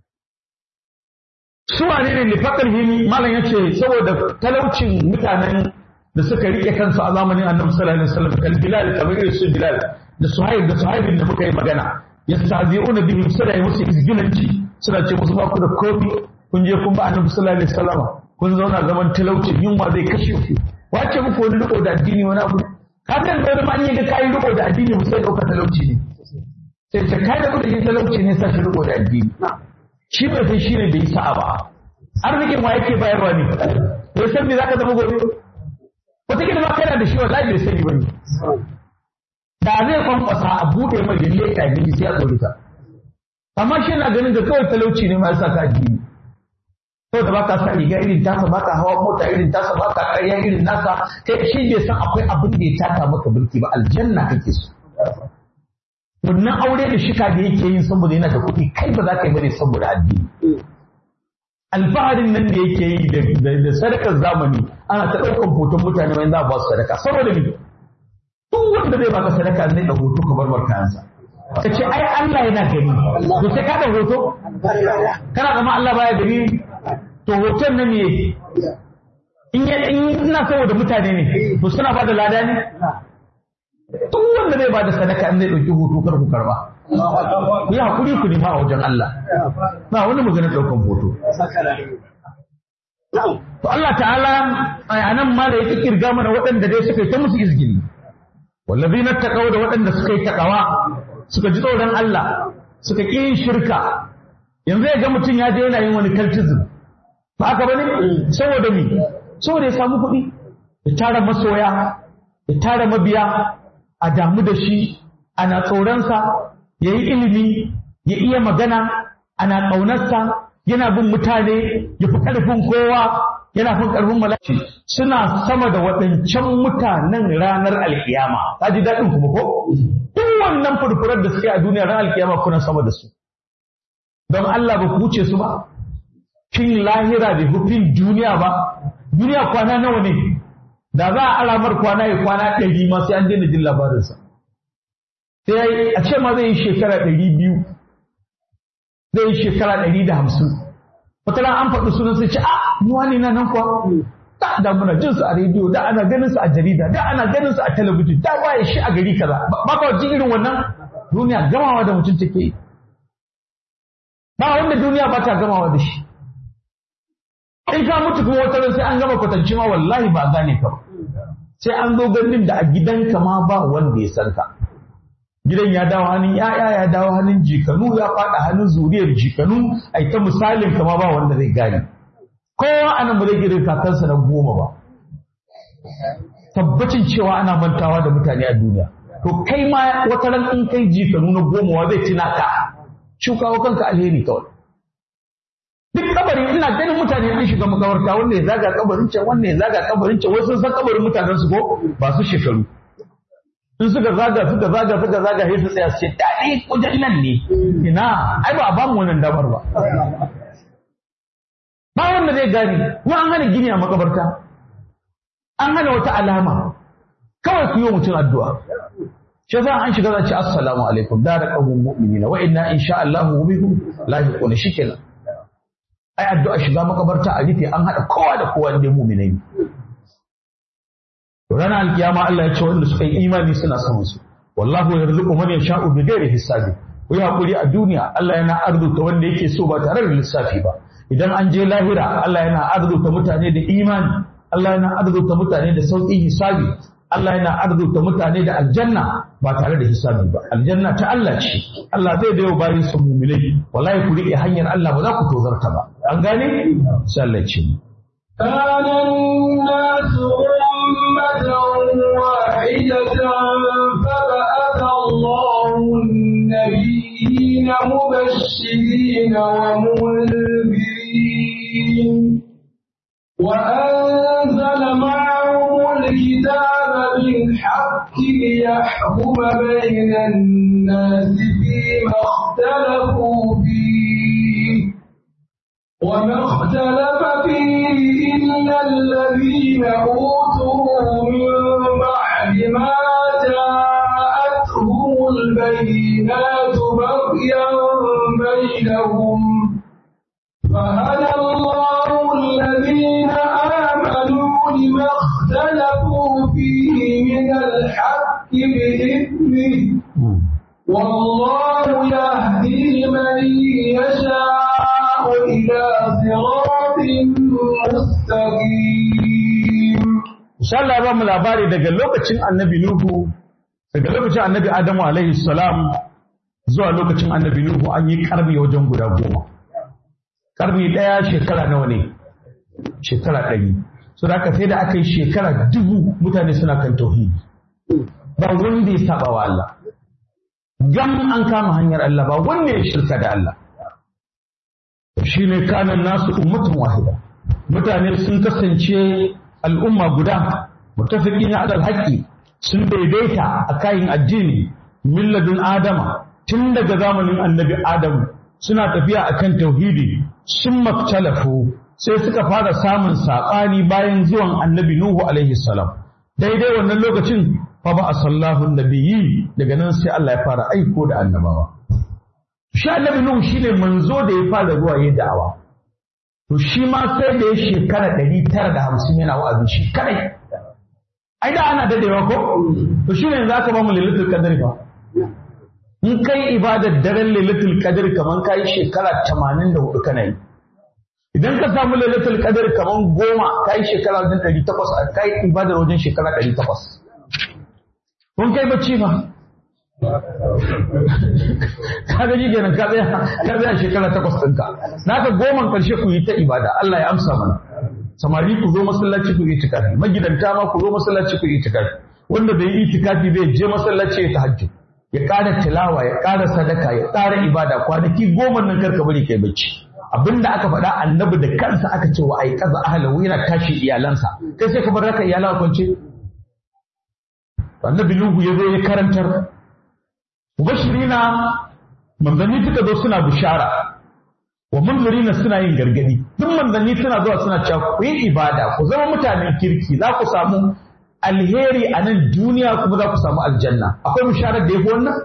Su wane ne lifakar hini malam ya ce saboda talaucin mutanen da suka riƙe kansu a zamanin annabi sallallahu alaihi wasallam kal bilal kamar irin su bilal da suhaib da suhaibin da muka yi magana yastazi'una bihim suna yi musu izgilanci suna ce musu ba ku da kofi kun je kun ba annabi sallallahu alaihi wasallam kun zauna zaman talaucin yunwa zai kashe ku wace muku wani riko da addini wani abu kafin da wani ma in yaga kai riko da addini mu sai dauka talauci ne sai ta kai da kudin talauci ne sai riko da addini shi bai sai shine bai sa'a ba arzikin wa yake bayarwa ne sai san me zaka zama gobe wata kida ma kana da shi wallahi bai sani bane da zai kwankwasa a bude mai da leka gidi sai a tsorita amma shi na ganin da kawai talauci ne ma yasa ka addini saboda baka sa riga irin tasa baka hawa mota irin tasa baka ƙarya irin nasa kai shi bai san akwai abin da ya taka maka birki ba aljanna kake so wannan aure da shika da yake yin saboda yana da kuɗi kai ba za ka yi bane saboda addini alfaharin nan da yake yi da sadakar zamani ana ta ɗaukar hoton mutane wanda za a ba su sadaka saboda me duk wanda zai baka sadaka zai da hoto ka bar kayansa ka ce ai Allah yana gani to sai ka da hoto kana zama Allah baya gani to hoton nan ne in ya ina saboda mutane ne to suna ba da lada ne duk wanda zai ba da sadaka in zai ɗauki hoto kar ku karba ku yi hakuri ku nema a wajen Allah ba wani magana ɗaukan hoto to Allah ta'ala a nan ma da yake kirga mana waɗanda dai suka yi ta musu izgili wallazina taqaw da waɗanda suka yi takawa suka ji tsoron Allah suka ƙi yin shirka yanzu ya ga mutum ya je yana yin wani cultism ba haka bane saboda me saboda ya samu kuɗi ya tara masoya ya tara mabiya a damu da shi ana tsoronsa ya yi ilimi ya iya magana ana ƙaunarsa yana bin mutane ya fi ƙarfin kowa yana fin ƙarfin malaki suna sama da waɗancan mutanen ranar alkiyama ka ji daɗin kuma ko duk wannan furfurar da suke a duniya ran alkiyama kuna sama da su don Allah ba ku wuce su ba fin lahira da fin duniya ba duniya kwana nawa ne da za a alamar kwana ya kwana ɗari ma sai an daina jin labarinsa sai a ce ma zai yi shekara ɗari biyu zai yi shekara ɗari da hamsin wata ran an faɗi sunan sai ce a ni wani na nan kuwa da da muna jin su a rediyo da ana ganin su a jarida da ana ganin su a talabijin da waye shi a gari kaza ba ka ji irin wannan duniya gamawa da mutum take yi ba wanda duniya ba ta gamawa da shi in ka mutu kuma wata ran sai an gama kwatanci ma wallahi ba gane ka ba sai an zo ganin da a gidanka ma ba wanda ya san ka gidan ya dawo hannun ya'ya ya dawo hannun jikanu ya faɗa hannun zuriyar jikanu ai ta misalin kama ba wanda zai gane kowa anan ba zai girin kakansa na goma ba tabbacin cewa ana mantawa da mutane a duniya to kai ma wata ran in kai jikanu na goma wa zai tuna ka shukawa kanka alheri kawai duk kabari ina ganin mutane an shiga makabarta wanda ya zaga kabarin can wanda ya zaga kabarin can wasu san kabarin mutanen su ko ba su shekaru in suka zaga suka zaga suka zaga sai su tsaya su ce dadi kujan nan ne ina ai ba ba mu wannan damar ba ba wanda zai gani kuma an hana gini a makabarta an hana wata alama kawai ku yi mutum addu'a shi yasa an shiga za ce assalamu alaikum da da qawmun mu'minina wa inna insha Allah bikum lahiqun shikenan ai addu'a shiga makabarta a rufe an hada kowa da kowa da mu'minai to ranar alkiyama Allah ya ce wanda suka yi imani suna samun su wallahu yarzuqu man yasha'u bi ghairi hisabi ku yi hakuri a duniya Allah yana arzuta wanda yake so ba tare da lissafi ba idan an je lahira Allah yana arzuta mutane da imani Allah yana arzuta mutane da sauƙin hisabi Allah yana arzuta mutane da aljanna ba tare da hisabi ba aljanna ta Allah ce Allah zai da yau bayin su mu'minai wallahi ku rike hanyar Allah ba za ku tozarta ba an gane sai Allah ce كان الناس أمة واحدة فبعث الله النبيين مبشرين ومنذرين وأنزل معهم الكتاب بالحق ليحكم بين الناس فيما اختلفوا فيه وما اختلف فيه إلا الذين أوتوا من بعد ما جاءتهم البينات بغيا بينهم فهدى الله الذين آمنوا لما اختلفوا فيه من الحق بإذنه والله يهدي من يشاء إلى صراط مستقيم. Insha Allah ba mu labari daga lokacin Annabi Nuhu daga lokacin Annabi Adamu alaihi salam zuwa lokacin Annabi Nuhu an yi karni wajen guda goma. Karni ɗaya shekara nawa ne? Shekara ɗari. So da aka sai da aka yi shekara dubu mutane suna kan tauhidi. Ba wanda ya saba wa Allah. Gam an kama hanyar Allah ba wanda ya shirka da Allah. Shi ne kanan nasu ummatun wahida. Mutane sun kasance al'umma guda mutafiqin ala al-haqqi sun daidaita a kayan addini milladun adama tun daga zamanin annabi Adamu suna tafiya akan tauhidi sun maktalafu sai suka fara samun saɓani bayan zuwan annabi Nuhu alaihi salam daidai wannan lokacin fa ba asallahu nabiyyi daga nan sai Allah ya fara aiko da annabawa shi annabi Nuhu shine manzo da ya fara zuwa yin da'awa to shi ma sai da ya shekara ɗari tara da hamsin yana wa'azi shi kadai ai da ana dadewa ko to shine yanzu aka ba mu lailatul qadr fa in kai ibadar daren lailatul qadr kaman kai shekara tamanin da hudu kana yi idan ka samu lailatul qadr kaman goma kai shekara wajen ɗari takwas kai ibadar wajen shekara ɗari takwas kun kai bacci ba ka ga ji kenan ka tsaya ka tsaya shekara takwas ɗinka naka goman karshe ku yi ta ibada Allah ya amsa mana samari ku zo masallaci ku yi itikafi magidanta ma ku zo masallaci ku yi itikafi wanda bai yi itikafi bai je masallaci ya tahajjud ya ƙara tilawa ya ƙara sadaka ya ƙara ibada kwanaki goma nan karka bari kai bacci abinda aka faɗa annabi da kansa aka ce wa ai kaza ahlahu yana tashi iyalansa kai sai ka bar raka iyalan kwance annabi Nuhu ya zo ya karantar mubashirina manzanni suka zo suna bishara wa munzirina suna yin gargadi duk manzanni suna zuwa suna cewa ku yi ibada ku zama mutanen kirki za ku samu alheri a nan duniya kuma za ku samu aljanna akwai bisharar da yafi wannan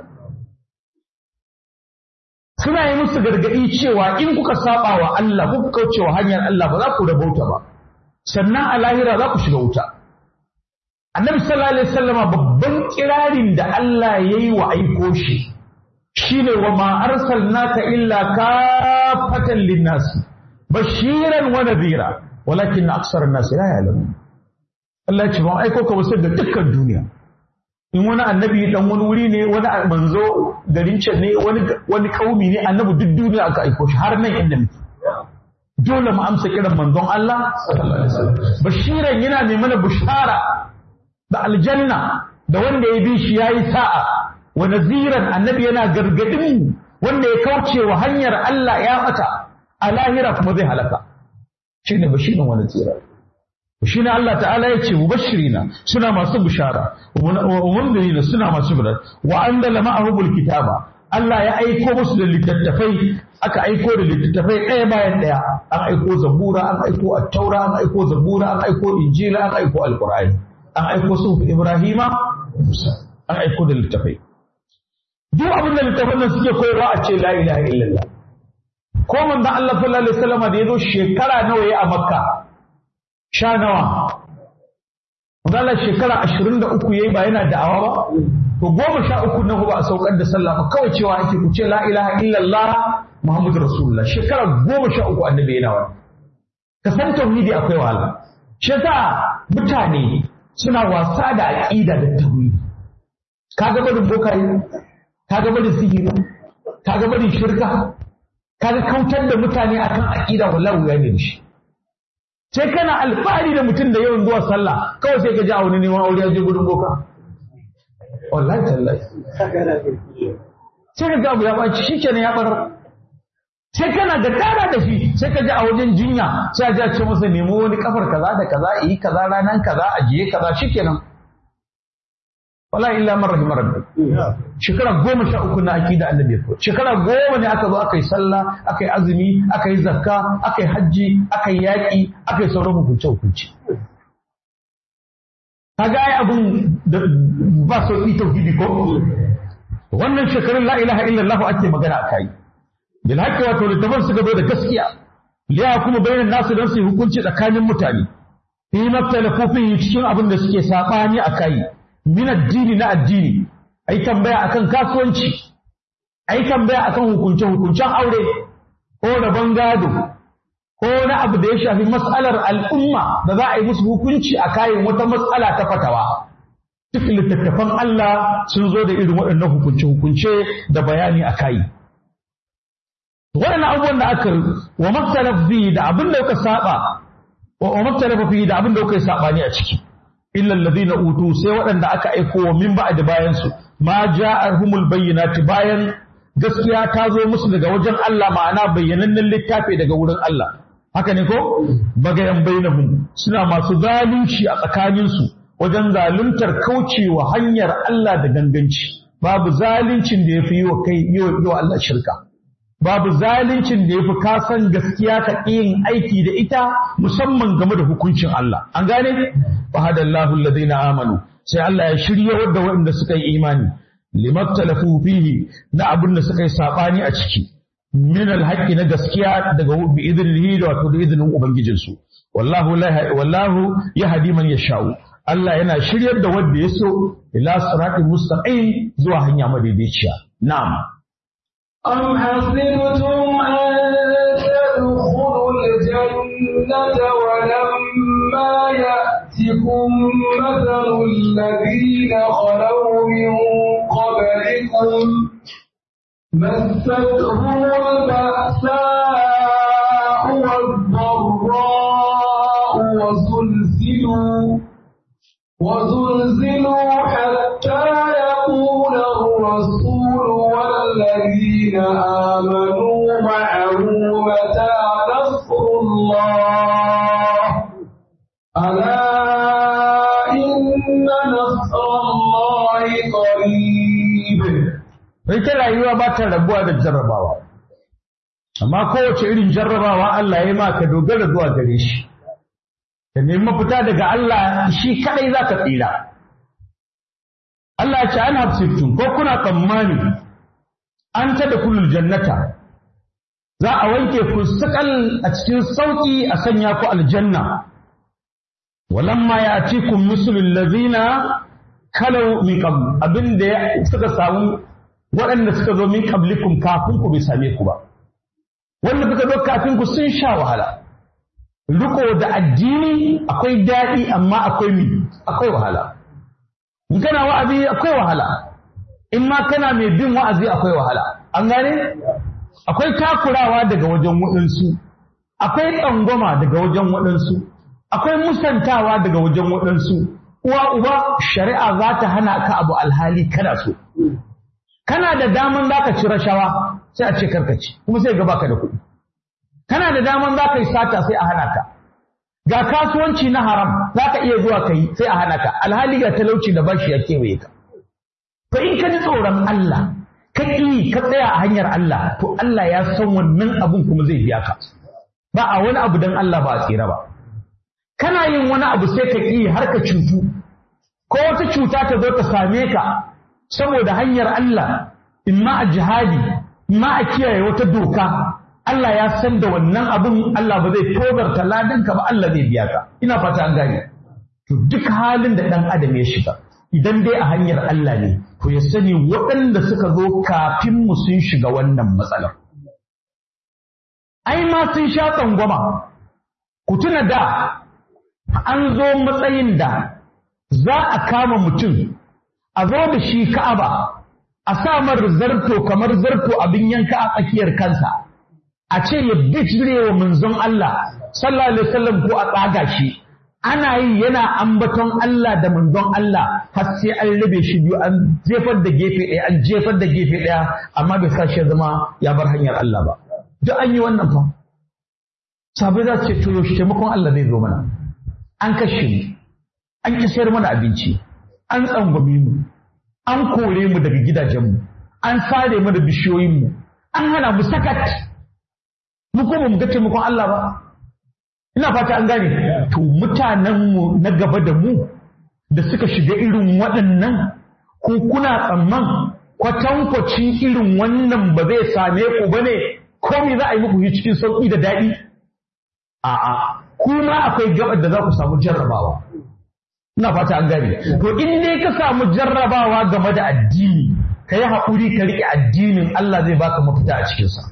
suna yi musu gargadi cewa in kuka saba wa Allah kuka kauce wa hanyar Allah ba za ku rabauta ba sannan a lahira za ku shiga wuta annabi sallallahu alaihi wasallama babban kirarin da Allah yayi wa aiko shi shine wa ma arsalnaka illa kafatan linnas bashiran wa nadhira walakin aksar an-nas la ya'lamun Allah ya ce ba aiko ka wasu da dukkan duniya in wani annabi dan wani wuri ne wani manzo garin can ne wani wani kaumi ne annabi duk duniya aka aiko shi har nan inda muke dole mu amsa kiran manzon Allah sallallahu alaihi wasallam bashiran yana ne mana bushara da aljanna da wanda ya bi shi yayi sa'a wa naziran annabi yana gargadin wanda ya kauce wa hanyar Allah ya fata a lahira kuma zai halaka shine bashirin wa nazira shine Allah ta'ala ya ce mubashirina suna masu bishara wa mundirina suna masu bishara wa andala ma'ahumul kitaba Allah ya aiko musu da littattafai aka aiko da littattafai ɗaya bayan ɗaya an aiko zabura an aiko at-taura an aiko zabura an aiko injila an aiko alqur'ani an aiko su Ibrahima Musa an aiko da littafai duk abin da littafan nan suke koyarwa a ce la ilaha illallah ko manzo Allah sallallahu alaihi wasallam da yazo shekara nawa yayi a Makka sha nawa manzo Allah shekara ashirin da uku yayi ba yana da'awa ba to goma sha uku nan ba a saukar da sallah ba kawai cewa ake ku ce la ilaha illallah Muhammadur Rasulullah shekara goma sha uku annabi yana wa ka san tauhidi akwai wahala shi yasa mutane suna wasa da aqida da tauhidi kaga barin bokaye kaga barin sihiri kaga barin shirka kaga kautar da mutane akan aqida wallahi wuya ne shi sai kana alfahari da mutum da yawan zuwa sallah kawai sai ka ji a wani neman aure ya je gudun boka wallahi tallahi sai ka ga abu ya baci shikenan ya barar sai kana da tara da shi sai ka ji a wajen jinya sai a ji a ce masa nemo wani kafar kaza da kaza yi kaza ranan kaza ajiye kaza shikenan wala illa man rahimar rabbi shekara goma sha uku na akida annabi ko shekara goma ne aka zo aka yi sallah aka yi azumi aka yi zakka aka yi hajji aka yi yaƙi aka yi sauran hukunce hukunci kaga ai abun da ba sauki tauhidi ko wannan shekarun la ilaha illallah ake magana akai bil haqqi wato littafin suka zo da gaskiya liya kuma bayanan nasu don su yi hukunci tsakanin mutane fi maktalafu fi cikin abin da suke sabani akai min addini na addini ai tambaya akan kasuwanci ai tambaya akan hukunce hukuncen aure ko rabon gado ko na abu da ya shafi mas'alar al'umma da za a yi musu hukunci a kayan wata mas'ala ta fatawa duk littattafan Allah sun zo da irin waɗannan hukunce hukunce da bayani a kai waɗannan abubuwan da aka wa maktalaf bi da abin da kuka saba wa maktalafa fi da abin da kuka sabani a ciki illa alladhina utu sai waɗanda aka aiko wa min ba'd bayan su ma ja'ahumul bayyinati bayan gaskiya ta zo musu daga wajen Allah ma'ana bayyanannen littafi daga wurin Allah haka ne ko bagayan bainahum suna masu zalunci a tsakanin su wajen zaluntar kaucewa hanyar Allah da ganganci babu zaluncin da yafi yi wa kai yi wa Allah shirka babu zalincin da yafi kasan gaskiya ka yin aiki da ita musamman game da hukuncin Allah an gane fa hadallahu alladhina amanu sai Allah ya shirye wadda waɗanda suka yi imani limaktalafu fihi na abin da suka yi sabani a ciki min alhaqi na gaskiya daga bi idnihi da wato da idnin ubangijinsu wallahu la wallahu yahdi man yasha'u Allah yana shiryar da wanda ya so ila siratal mustaqim zuwa hanya madaidaiciya na'am am hasibtum an tadkhulul jannata wa lamma ya'tikum mathalul ladina khalaw min qablikum مستهم البأساء والضراء وزلزلوا وزلزلوا حتى يقول الرسول والذين آمنوا معه متى نصر الله ألا إن نصر الله قريب. Ita rayuwa ba ta rabuwa da jarrabawa, amma kowace irin jarrabawa Allah ya maka dogara zuwa gare shi, ka nemi mafita daga Allah shi kadai za ka tsira. Allah ya ce an hafsiftun ko kuna tsammani an ta da kulul jannata, za a wanke ku sakal a cikin sauki a sanya ku aljanna, walamma ya atikum mislul ladina kalau min qabl, abinda suka samu waɗanda suka zo min qablikum kafin ku bai same ku ba, wanda suka zo kafin ku sun sha wahala. Riko da addini akwai daɗi amma akwai mi akwai wahala. In kana wa'azi akwai wahala, in ma kana mai bin wa'azi akwai wahala. An gane? Akwai takurawa daga wajen waɗansu, akwai tsangwama daga wajen waɗansu, akwai musantawa daga wajen waɗansu. Uwa uba shari'a za ta hana ka abu alhali kana so. Kana da daman za ka ci rashawa sai a ce karkaci kuma sai ga baka da kuɗi. Kana da daman za ka yi sata sai a hana ka. Ga kasuwanci na haram za ka iya zuwa ka yi sai a hana ka, alhali ga talauci da bashi ya kewaye ka. To in ka ji tsoron Allah, ka ƙi ka tsaya a hanyar Allah, to Allah ya san wannan abun kuma zai biya ka. Ba a wani abu don Allah ba a tsira ba. Kana yin wani abu sai ka ƙi har ka cutu, ko wata cuta ta zo ta same ka saboda hanyar Allah, in ma a jihadi, in ma a kiyaye wata doka, Allah ya san da wannan abun Allah ba zai tozarta ladanka ba, Allah zai biya ka. Ina fata an gane. To duk halin da ɗan adam ya shiga, idan dai a hanyar Allah ne, to ya sani waɗanda suka zo kafin mu sun shiga wannan matsalar. Ai ma sun sha tsangwama. Ku tuna da an zo matsayin da za a kama mutum, a zo da shi Ka'aba, a sa mar zarto kamar zarto abin yanka a tsakiyar kansa, a ce ya bijire wa manzon Allah sallallahu alaihi wasallam ko a tsaga shi. Ana yi yana ambaton Allah da manzon Allah har sai an rabe shi biyu, an jefar da gefe ɗaya, an jefar da gefe ɗaya, amma bai sa shi zama ya bar hanyar Allah ba. Duk an yi wannan fa. Sabai za su ce to yaushe taimakon Allah zai zo mana. An kashe mu, an kisar mana abinci, an tsangwame mu, an kore mu daga gidajenmu, an sare mu da bishiyoyinmu, an hana mu sakat. Mu ko ba mu ga taimakon Allah ba. Ina fata an gane. To mutanenmu na gaba da mu da suka shiga irin waɗannan, ko kuna tsamman kwatankwacin irin wannan ba zai same ku ba ne, ko me za a yi muku cikin sauƙi da daɗi? A'a, kuma akwai gabar da za ku samu jarrabawa. Ina fata an gane. To in dai ka samu jarrabawa game da addini, ka yi haƙuri ka riƙe addinin, Allah zai baka mafita a cikinsa.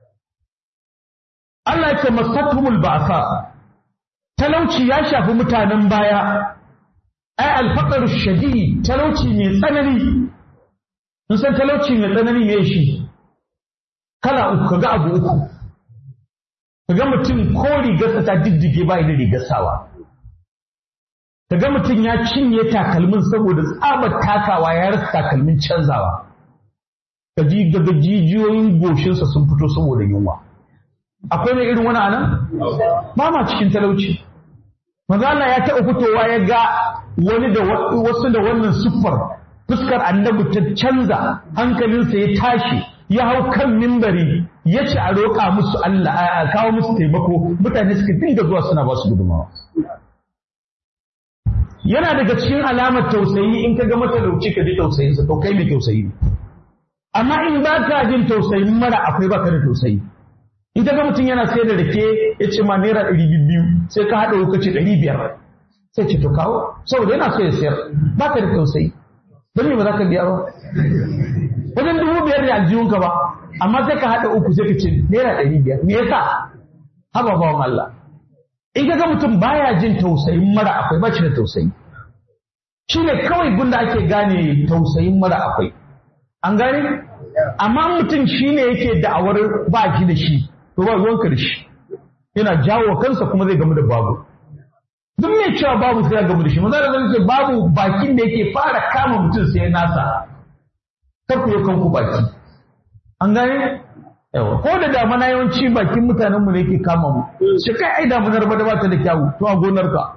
Allah ya ce masatumul ba'sa, talauci ya shafi mutanen baya, ai alfaqar shadid, talauci mai tsanani. Mun san talauci mai tsanani ne shi. Kala uku, kaga abu uku. Kaga mutum ko rigarsa ta diddige ba da rigar sawa. Kaga mutum ya cinye takalmin saboda tsabar takawa ya rasa takalmin canzawa. Kaji daga jijiyoyin goshinsa sun fito saboda yunwa. Akwai mai irin wani anan? Ba ma cikin talauci. Manzo Allah ya taɓa fitowa ya ga wani da wasu da wannan siffar, fuskar annabi ta canza, hankalinsa ya tashi, ya hau kan mimbari, ya ce a roƙa musu Allah, a kawo musu taimako, mutane suka dinga zuwa suna ba su gudunmawa. yana daga cikin alamar tausayi in ka ga matalauci ka ji tausayinsa to kai mai tausayi ne amma in ba ka jin tausayin mara akwai baka da tausayi in ka ga mutum yana sayar da rake ya ce ma naira ɗari biyu sai ka haɗa wuka ce ɗari biyar sai ce to kawo saboda yana so ya sayar baka da tausayi don me ba za ka biya ba wajen dubu biyar da aljihunka ba amma sai ka haɗa uku sai ka ce naira ɗari biyar me yasa haba bawan Allah in ka ga mutum baya jin tausayin mara akwai ba shi da tausayi shi ne kawai gunda ake gane tausayin mara akwai an gane amma mutum shi ne yake da'awar ba shi da shi to ba ruwanka da shi yana jawo kansa kuma zai gamu da babu duk mai cewa babu sai ya gamu da shi maza da zai ce babu bakin da yake fara kama mutum sai ya nasa kar ku yi kanku baki an gane yawa ko da damana yawanci bakin mutanen mu ne yake kama mu shi kai ai damunar ba da ba ta da kyawu to a gonar ka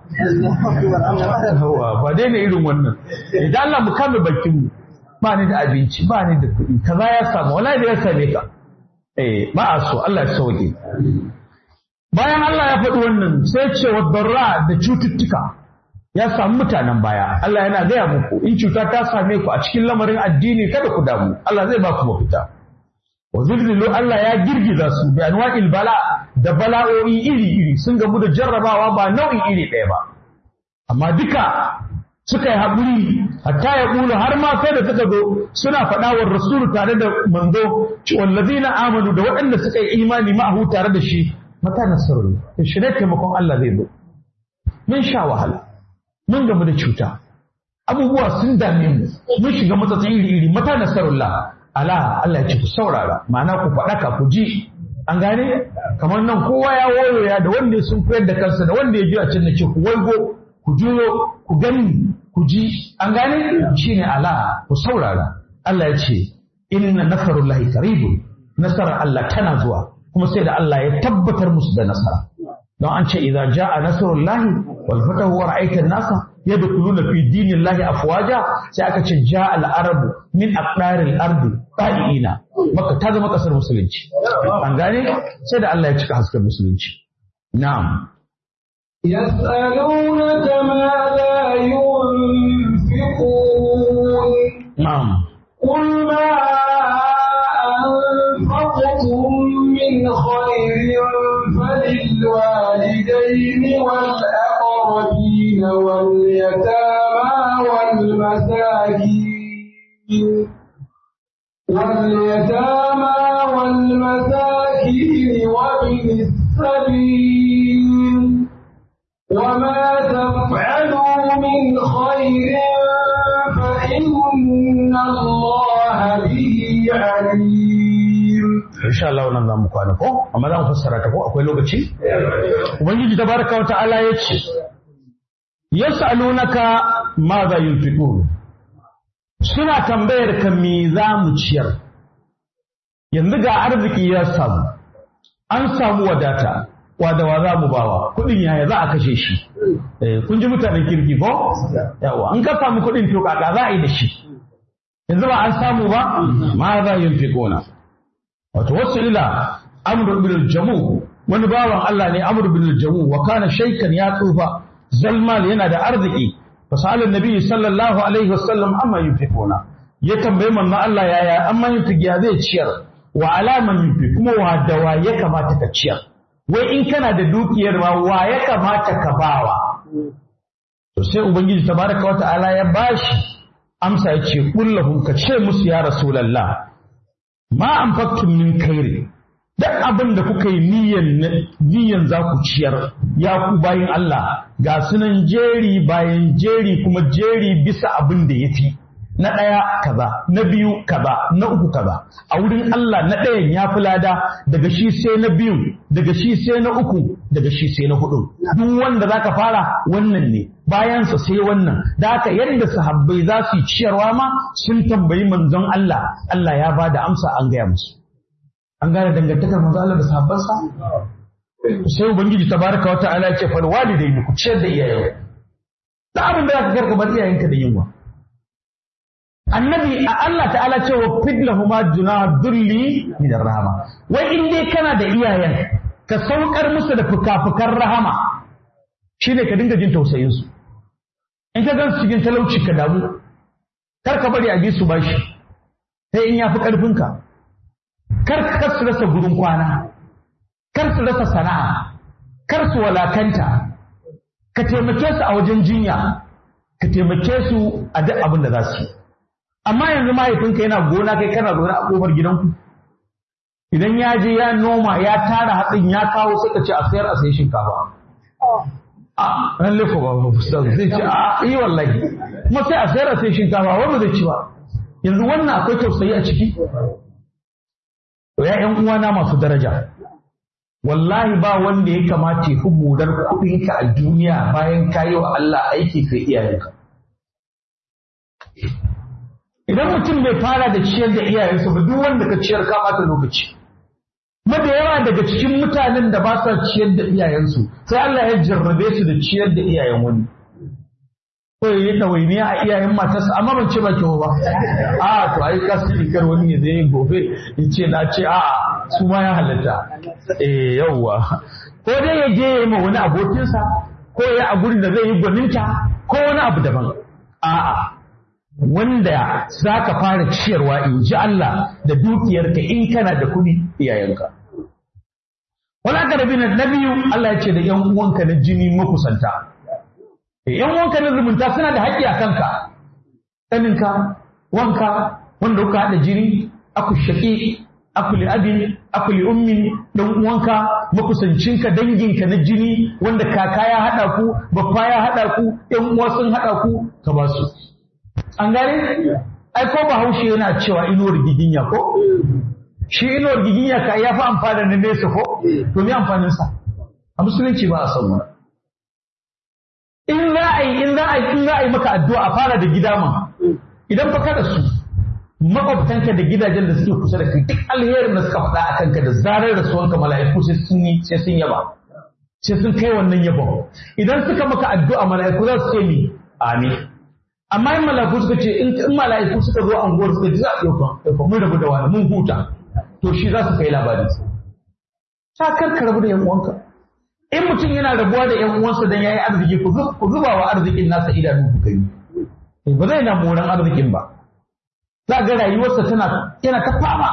ba dai ne irin wannan idan Allah mu kame bakin mu ba ni da abinci ba ni da kuɗi kaza ya samu wallahi da ya same ka eh ba a so Allah ya sauke bayan Allah ya faɗi wannan sai ce wa darra da cututtuka ya samu mutanen baya Allah yana gaya muku in cuta ta same ku a cikin lamarin addini kada ku damu Allah zai ba ku mafita wa zulzilu Allah ya girgiza su bi anwa'il bala da bala'o'i iri iri sun gamu da jarrabawa ba nau'in iri ɗaya ba amma duka suka yi haƙuri hatta ya ƙulu har ma sai da suka zo suna faɗa wa rasulu tare da manzo wallazina amanu da waɗanda suka yi imani ma'ahu tare da shi mata nasaru shi ne taimakon Allah zai zo mun sha wahala mun gamu da cuta abubuwa sun dame mu mun shiga matsatsi iri iri mata nasarullah ala Allah ya ce ku saurara ma'ana ku faɗaka ku ji an gane kamar nan kowa ya wayoya da wanda ya sun koyar da kansa da wanda ya ji a can da ce ku waigo ku juyo ku gani ku ji an gane shine ala ku saurara Allah ya ce inna nasarullahi qaribun nasarar Allah tana zuwa kuma sai da Allah ya tabbatar musu da nasara don an ce idza jaa nasrullahi wal fatahu wa ra'aita an-nasa yadkhuluna fi dinillahi afwaja sai aka ce jaa al-arabu min aqdaril ardi qadiina maka ta zama kasar musulunci an gane sai da Allah ya cika hasken musulunci na'am يسألونك ماذا ينفقون نعم قل ما أنفقتم من خير فللوالدين والأقربين واليتامى والمساكين واليتامى والمساكين وابن السبيل وما تفعلوا من خير فإن الله به عليم إن شاء الله wannan zamu kwana ko amma zamu fassara ta ko akwai lokaci ubangiji tabaraka wa ta'ala yace yasalunaka ma za yunfiqun suna tambayar ka me zamu ciyar yanzu ga arziki ya samu an samu wadata wa da wa za mu bawa kuɗin yaya za a kashe shi kun ji mutanen kirki ko yawa an ka samu kuɗin to kaka za a yi da shi yanzu ba an samu ba ma za yin fiƙona wato wasu ila amr ibn al-jamu wani bawan Allah ne amr ibn al-jamu wa kana shaykan ya tsufa zalmal yana da arziki fa sa'ala nabi sallallahu alaihi wasallam amma yunfiquna ya tambaye manzo Allah yaya amma yunfiqiya zai ciyar wa alaman yunfi kuma wa da wa ya kamata ka ciyar wai in kana da dukiyar ma wa ya kamata ka bawa to sai ubangiji tabaraka wa ta'ala ya bashi amsa ya ce kullahum ka ce musu ya rasulullah ma anfaqtum min khairi duk abin da kuka yi niyyan niyyan za ku ciyar ya ku bayin Allah ga sunan jeri bayan jeri kuma jeri bisa abin da yafi na ɗaya kaza na biyu kaza na uku kaza a wurin Allah na ɗayan ya fi lada daga shi sai na biyu daga shi sai na uku daga shi sai na hudu duk wanda zaka fara wannan ne bayansa sai wannan da haka yadda sahabbai za su yi ciyarwa ma sun tambayi manzon Allah Allah ya ba da amsa an gaya musu an gane dangantakar manzon Allah da sahabbansa sai ubangiji tabaraka wa ta'ala ya ce fal walidaini ku ciyar da iyayen da abin da zaka karka bar iyayenka da yunwa annabi a Allah ta'ala ce wa fidlahuma junaha dulli min rahama wai in dai kana da iyayen ka saukar musu da fukafukan rahama shine ka dinga jin tausayin su in ka gan su cikin talauci ka damu, kar ka bari a bi su bashi sai in yafi ƙarfinka, kar kar su rasa gurin kwana, kar su rasa sana'a, kar su walakanta, ka taimake su a wajen jinya, ka taimake su a duk abin da za su yi. Amma yanzu mahaifinka yana gona kai kana zaune a ƙofar gidanku, idan ya je ya noma ya tara hatsin ya kawo suka ce a sayar a sayi shinkafa. A ran lefa ba ba zai ce a yi wallahi kuma sai a sayar a sayi shinkafa wanda zai ci ba. Yanzu wannan akwai tausayi a ciki. Ya ƴan uwana masu daraja, wallahi ba wanda ya kamata ya fi modar kuɗinka a duniya bayan ka yi wa Allah aiki sai iyayenka. Idan mutum bai fara da ciyar da iyayensa ba duk wanda ka ciyar ka ɓata lokaci. Kuma da yawa daga cikin mutanen da ba sa ciyar da iyayensu sai Allah ya jarrabe su da ciyar da iyayen wani. Ko yi ɗawainiya a iyayen matarsa amma ban ce ba kyau ba. A to ai kasu kar wani ne zai yi gobe in ce na ce a'a su ma ya halatta. Eh yawwa. Ko dai ya je ya yi ma wani abokinsa ko ya a gurin da zai yi gwaninta ko wani abu daban. A'a. Wanda za ka fara ciyarwa in ji Allah da dukiyarka in kana da kuɗi iyayenka. Wala ka rabi na biyu Allah ya ce da ‘yan uwanka na jini makusanta. ‘Yan uwanka na zumunta suna da haƙƙi a kanka, ɗaninka, wanka, wanda kuka haɗa jini, aku shaƙi, aku li abin, aku li ummin, ɗan uwanka, makusancinka, danginka na jini, wanda kaka ya haɗa ku, babba ya haɗa ku, ‘yan uwa sun haɗa ku, ka ba su. An gane? Ai ko Bahaushe yana cewa inuwar giginya ko? Shi inuwar giginya ka ya fi amfana na nesa ko? To me amfanin sa? A musulunci ba a san wani. In za a yi in za a yi in za a yi maka addu'a a fara da gida ma. Idan fa kada su makwabtanka da gidajen da suke kusa da kai duk alherin da suka faɗa a kanka da zarar rasuwanka mala'iku sai sun yi sai sun yaba. Sai sun kai wannan yabon. Idan suka maka addu'a mala'iku za su ce ni amin. Amma in mala'iku suka ce in mala'iku suka zo anguwar suka ji za a ɗauka ɗauka mun rabu da wani mun huta to shi za su kai labari ta karka rabu da yan uwanka in mutum yana rabuwa da yan uwansa dan yayi arziki ku zuba wa arzikin nasa idanu ku gani ba zai na moran arzikin ba za ga rayuwarsa tana yana ta fama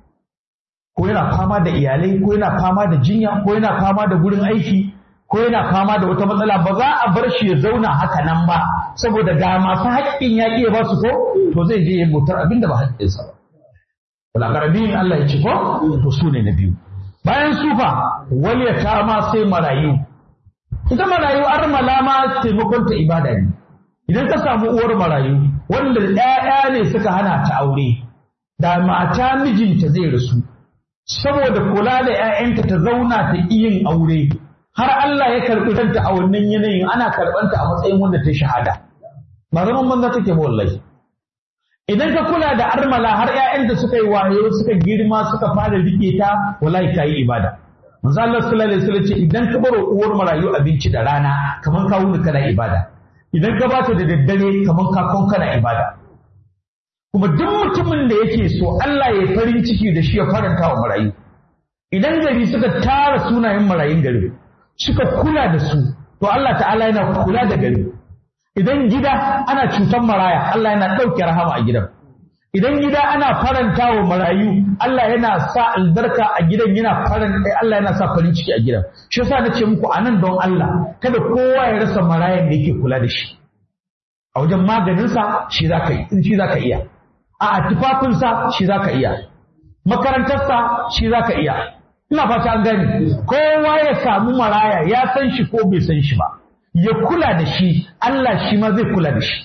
ko yana fama da iyalai ko yana fama da jinya ko yana fama da gurin aiki ko yana fama da wata matsala ba za a bar shi ya zauna haka nan ba saboda ga masu haƙƙin ya ƙiya ba su ko to zai je ya mutar abin da ba haƙƙinsa ba. Wala garabin Allah ya ce ko to su ne na biyu. Bayan sufa wal yatama sai marayu. Ita marayu ar malama taimakon ta ibada ne. Idan ka samu uwar marayu wanda ɗaya ne suka hana ta aure da mata mijinta zai rasu saboda kula da ƴaƴanta ta zauna ta yin aure. Har Allah ya karɓi ranta a wannan yanayin ana karɓanta a matsayin wanda ta shahada. Ba zaman banza take ba wallahi. Idan ka kula da armala har ƴaƴanta suka yi wayo suka girma suka fara rike ta wallahi ka yi ibada. Manzo Allah sallallahu alaihi wasallam ce idan ka bar uwar marayu abinci da rana kaman ka wuni kana ibada. Idan ka bata da daddare kaman ka kon kana ibada. Kuma duk mutumin da yake so Allah ya farin ciki da shi ya faranta wa marayu. Idan gari suka tara sunayen marayun gari suka kula da su to Allah ta'ala yana kula da gari idan gida ana cutar maraya Allah yana ɗauke rahama a gidan idan gida ana faranta wa marayu Allah yana sa albarka a gidan yana faranta Allah yana sa farin ciki a gidan shi yasa nace muku anan don Allah kada kowa ya rasa marayan da yake kula da shi a wajen maganin sa shi zaka yi shi zaka iya a tufafin sa shi zaka iya makarantar sa shi zaka iya ina fata an gani kowa ya samu maraya ya san shi ko bai san shi ba ya kula da shi Allah shi ma zai kula da shi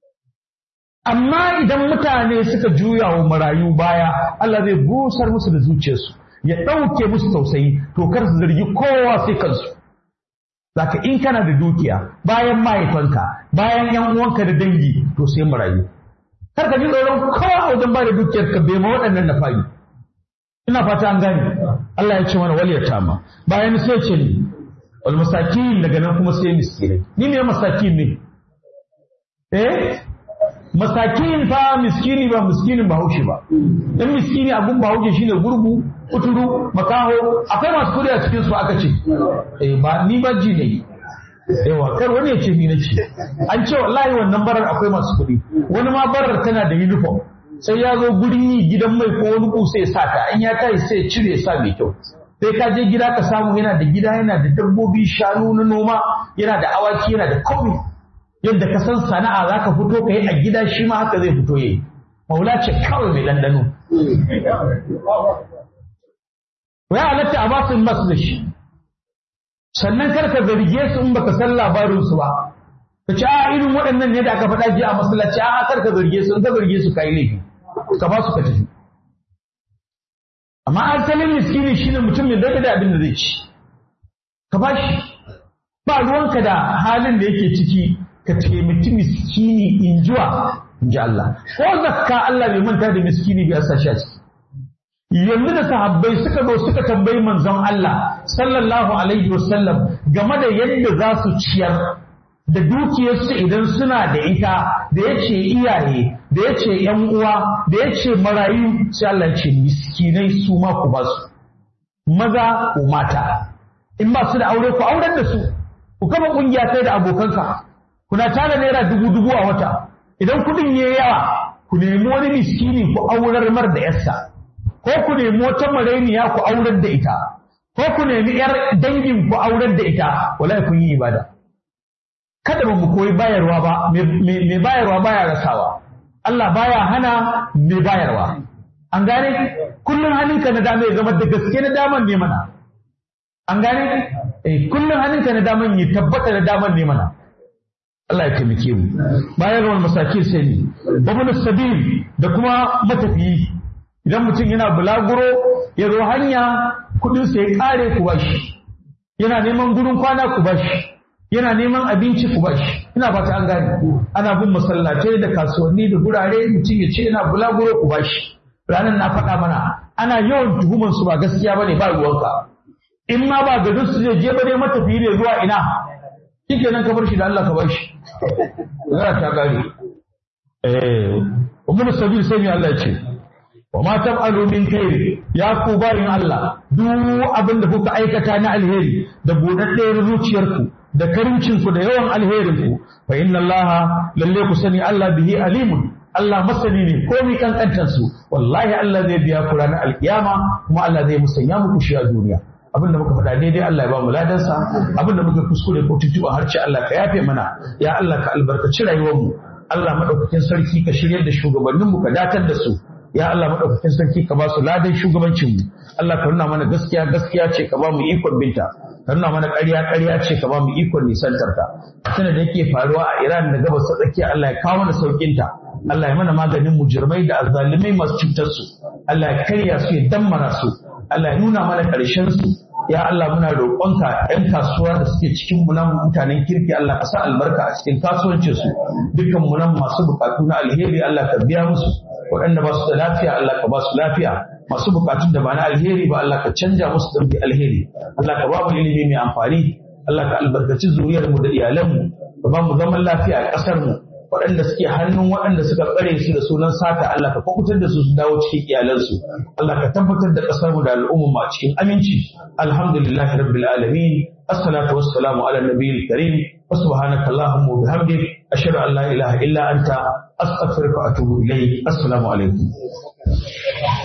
amma idan mutane suka juya wa marayu baya Allah zai busar musu da zuciyarsu ya ɗauke musu tausayi to kar su zargi kowa sai kansu zaka in kana da dukiya bayan mahaifanka bayan yan uwanka da dangi to sai marayu kar ka ji tsoron kowa wajen ba da dukiyar ka bai ma waɗannan na fari ina fata an gane Allah ya ce mana wal yatama bayan sai ce ni wal masakin daga nan kuma sai miskinai ni ne masakin ne eh masakin fa miskini ba miskinin bahaushe ba dan miskini abun bahaushe shine gurgu kuturu makaho akwai masu kudi a cikin su aka ce eh ba ni ba ji ne yawa kar wani ya ce ni na ce an ce wallahi wannan barar akwai masu kuɗi wani ma barar tana da uniform sai ya zo gurin yi gidan mai ko wani kusa ya sa ta in ya tayi sai ya cire ya sa mai kyau sai ka je gida ka samu yana da gida yana da dabbobi shanu na noma yana da awaki yana da komai yadda ka san sana'a za ka fito ka yi a gida shi ma haka zai fito ya yi maula ce kawai mai ɗanɗano ya halatta a basu masu da shi sannan kar ka zarge su in baka san labarinsu ba ka ce a irin waɗannan ne da aka faɗa jiya a masallaci a kar ka zarge su in ka zarge su kai laifi ka ba su ka tafi amma asalin miskini shine mutum mai daga da abin da zai ci ka ba shi ba ruwanka da halin da yake ciki ka taimaki miskini in jiwa in ji Allah ko zakka Allah bai manta da miskini bai asa shi a ciki yanzu da sahabbai suka zo suka tambayi manzon Allah sallallahu alaihi wasallam game da yadda za su ciyar da dukiyarsu idan suna da ita da yace iyaye da yace yan uwa da yace marayu sai Allah ya ce miskinai su ma ku ba su maza ko mata in ba su da aure ku auren da su ku kama kungiya kai da abokanka kuna tara naira dubu dubu a wata idan kudin yayi yawa ku nemi wani miskini ku aurar mar da yarsa ko ku nemi wata marainiya ku aurar da ita ko ku nemi yar dangin ku aurar da ita wallahi kun yi ibada kada ba mu koyi bayarwa ba mai bayarwa baya rasawa Allah baya hana mai bayarwa an gane kullun hannunka na dama ya zama da gaske na daman ne mana an gane eh kullun hannunka na daman ya tabbata da daman ne mana Allah ya taimake mu bayarwar masakin sai ne babun sabil da kuma matafiyi idan mutum yana bulaguro ya zo hanya kudin sa ya kare ku bashi yana neman gurin kwana ku bashi yana neman abinci ku bashi ina fata an gane ana bin masallatai da kasuwanni da gurare mutum ya ce yana bulaguro ku bashi ranar na faɗa mana ana yawan tuhumar su ba gaskiya bane ba ruwanka in ma ba gadin su zai je ba dai matafiyi ne zuwa ina kike nan ka bar shi da Allah ka bashi zara ta gare eh ummu sabil sai Allah ya ce wa ma tab'alu min khair ya ku bayin Allah duk abin da kuka aikata na alheri da budaddiyar zuciyarku da karincinku da yawan alherinku fa inna Allah lalle ku sani Allah bihi alimun Allah masani ne komai kankantar su wallahi Allah zai biya ku ranar alkiyama kuma Allah zai musanya muku shi a duniya abinda muka faɗa daidai Allah ya ba mu ladansa abinda muka kuskure ko tuntuɓa harce Allah ka yafe mana ya Allah ka albarkaci rayuwar mu Allah madaukakin sarki ka shiryar da shugabannin mu ka datar da su ya Allah madaukakin sarki ka ba su ladan shugabancin mu Allah ka nuna mana gaskiya gaskiya ce ka ba mu ikon binta ka nuna mana ƙarya ƙarya ce ka ba mu ikon nisantar ta tana da yake faruwa a Iran da gabas ta tsakiya Allah ya kawo mana saukin ta Allah ya mana maganin mujirmai da azzalimai masu cutar su Allah ya karya su ya dammara su Allah ya nuna mana ƙarshen su ya Allah muna roƙonka ƴan kasuwa da suke cikin mu nan mutanen kirki Allah ka sa albarka a cikin kasuwancin su dukkan mu nan masu buƙatu na alheri Allah ka biya musu waɗanda ba su da lafiya Allah ka ba su lafiya masu buƙatun da ba na alheri ba Allah ka canja musu da bi alheri Allah ka ba mu ilimi mai amfani Allah ka albarkaci zuriyar mu da iyalan mu ka ba mu zaman lafiya a ƙasar mu waɗanda suke hannun waɗanda suka tsare su da sunan sata Allah ka kwakutar da su su dawo cikin iyalansu Allah ka tabbatar da ƙasar mu da al'umma a cikin aminci alhamdulillahi rabbil alamin assalatu wassalamu ala nabiyil karim wa subhanaka allahumma wa bihamdik ashhadu an la ilaha illa anta astaghfiruka wa atubu ilayk assalamu alaikum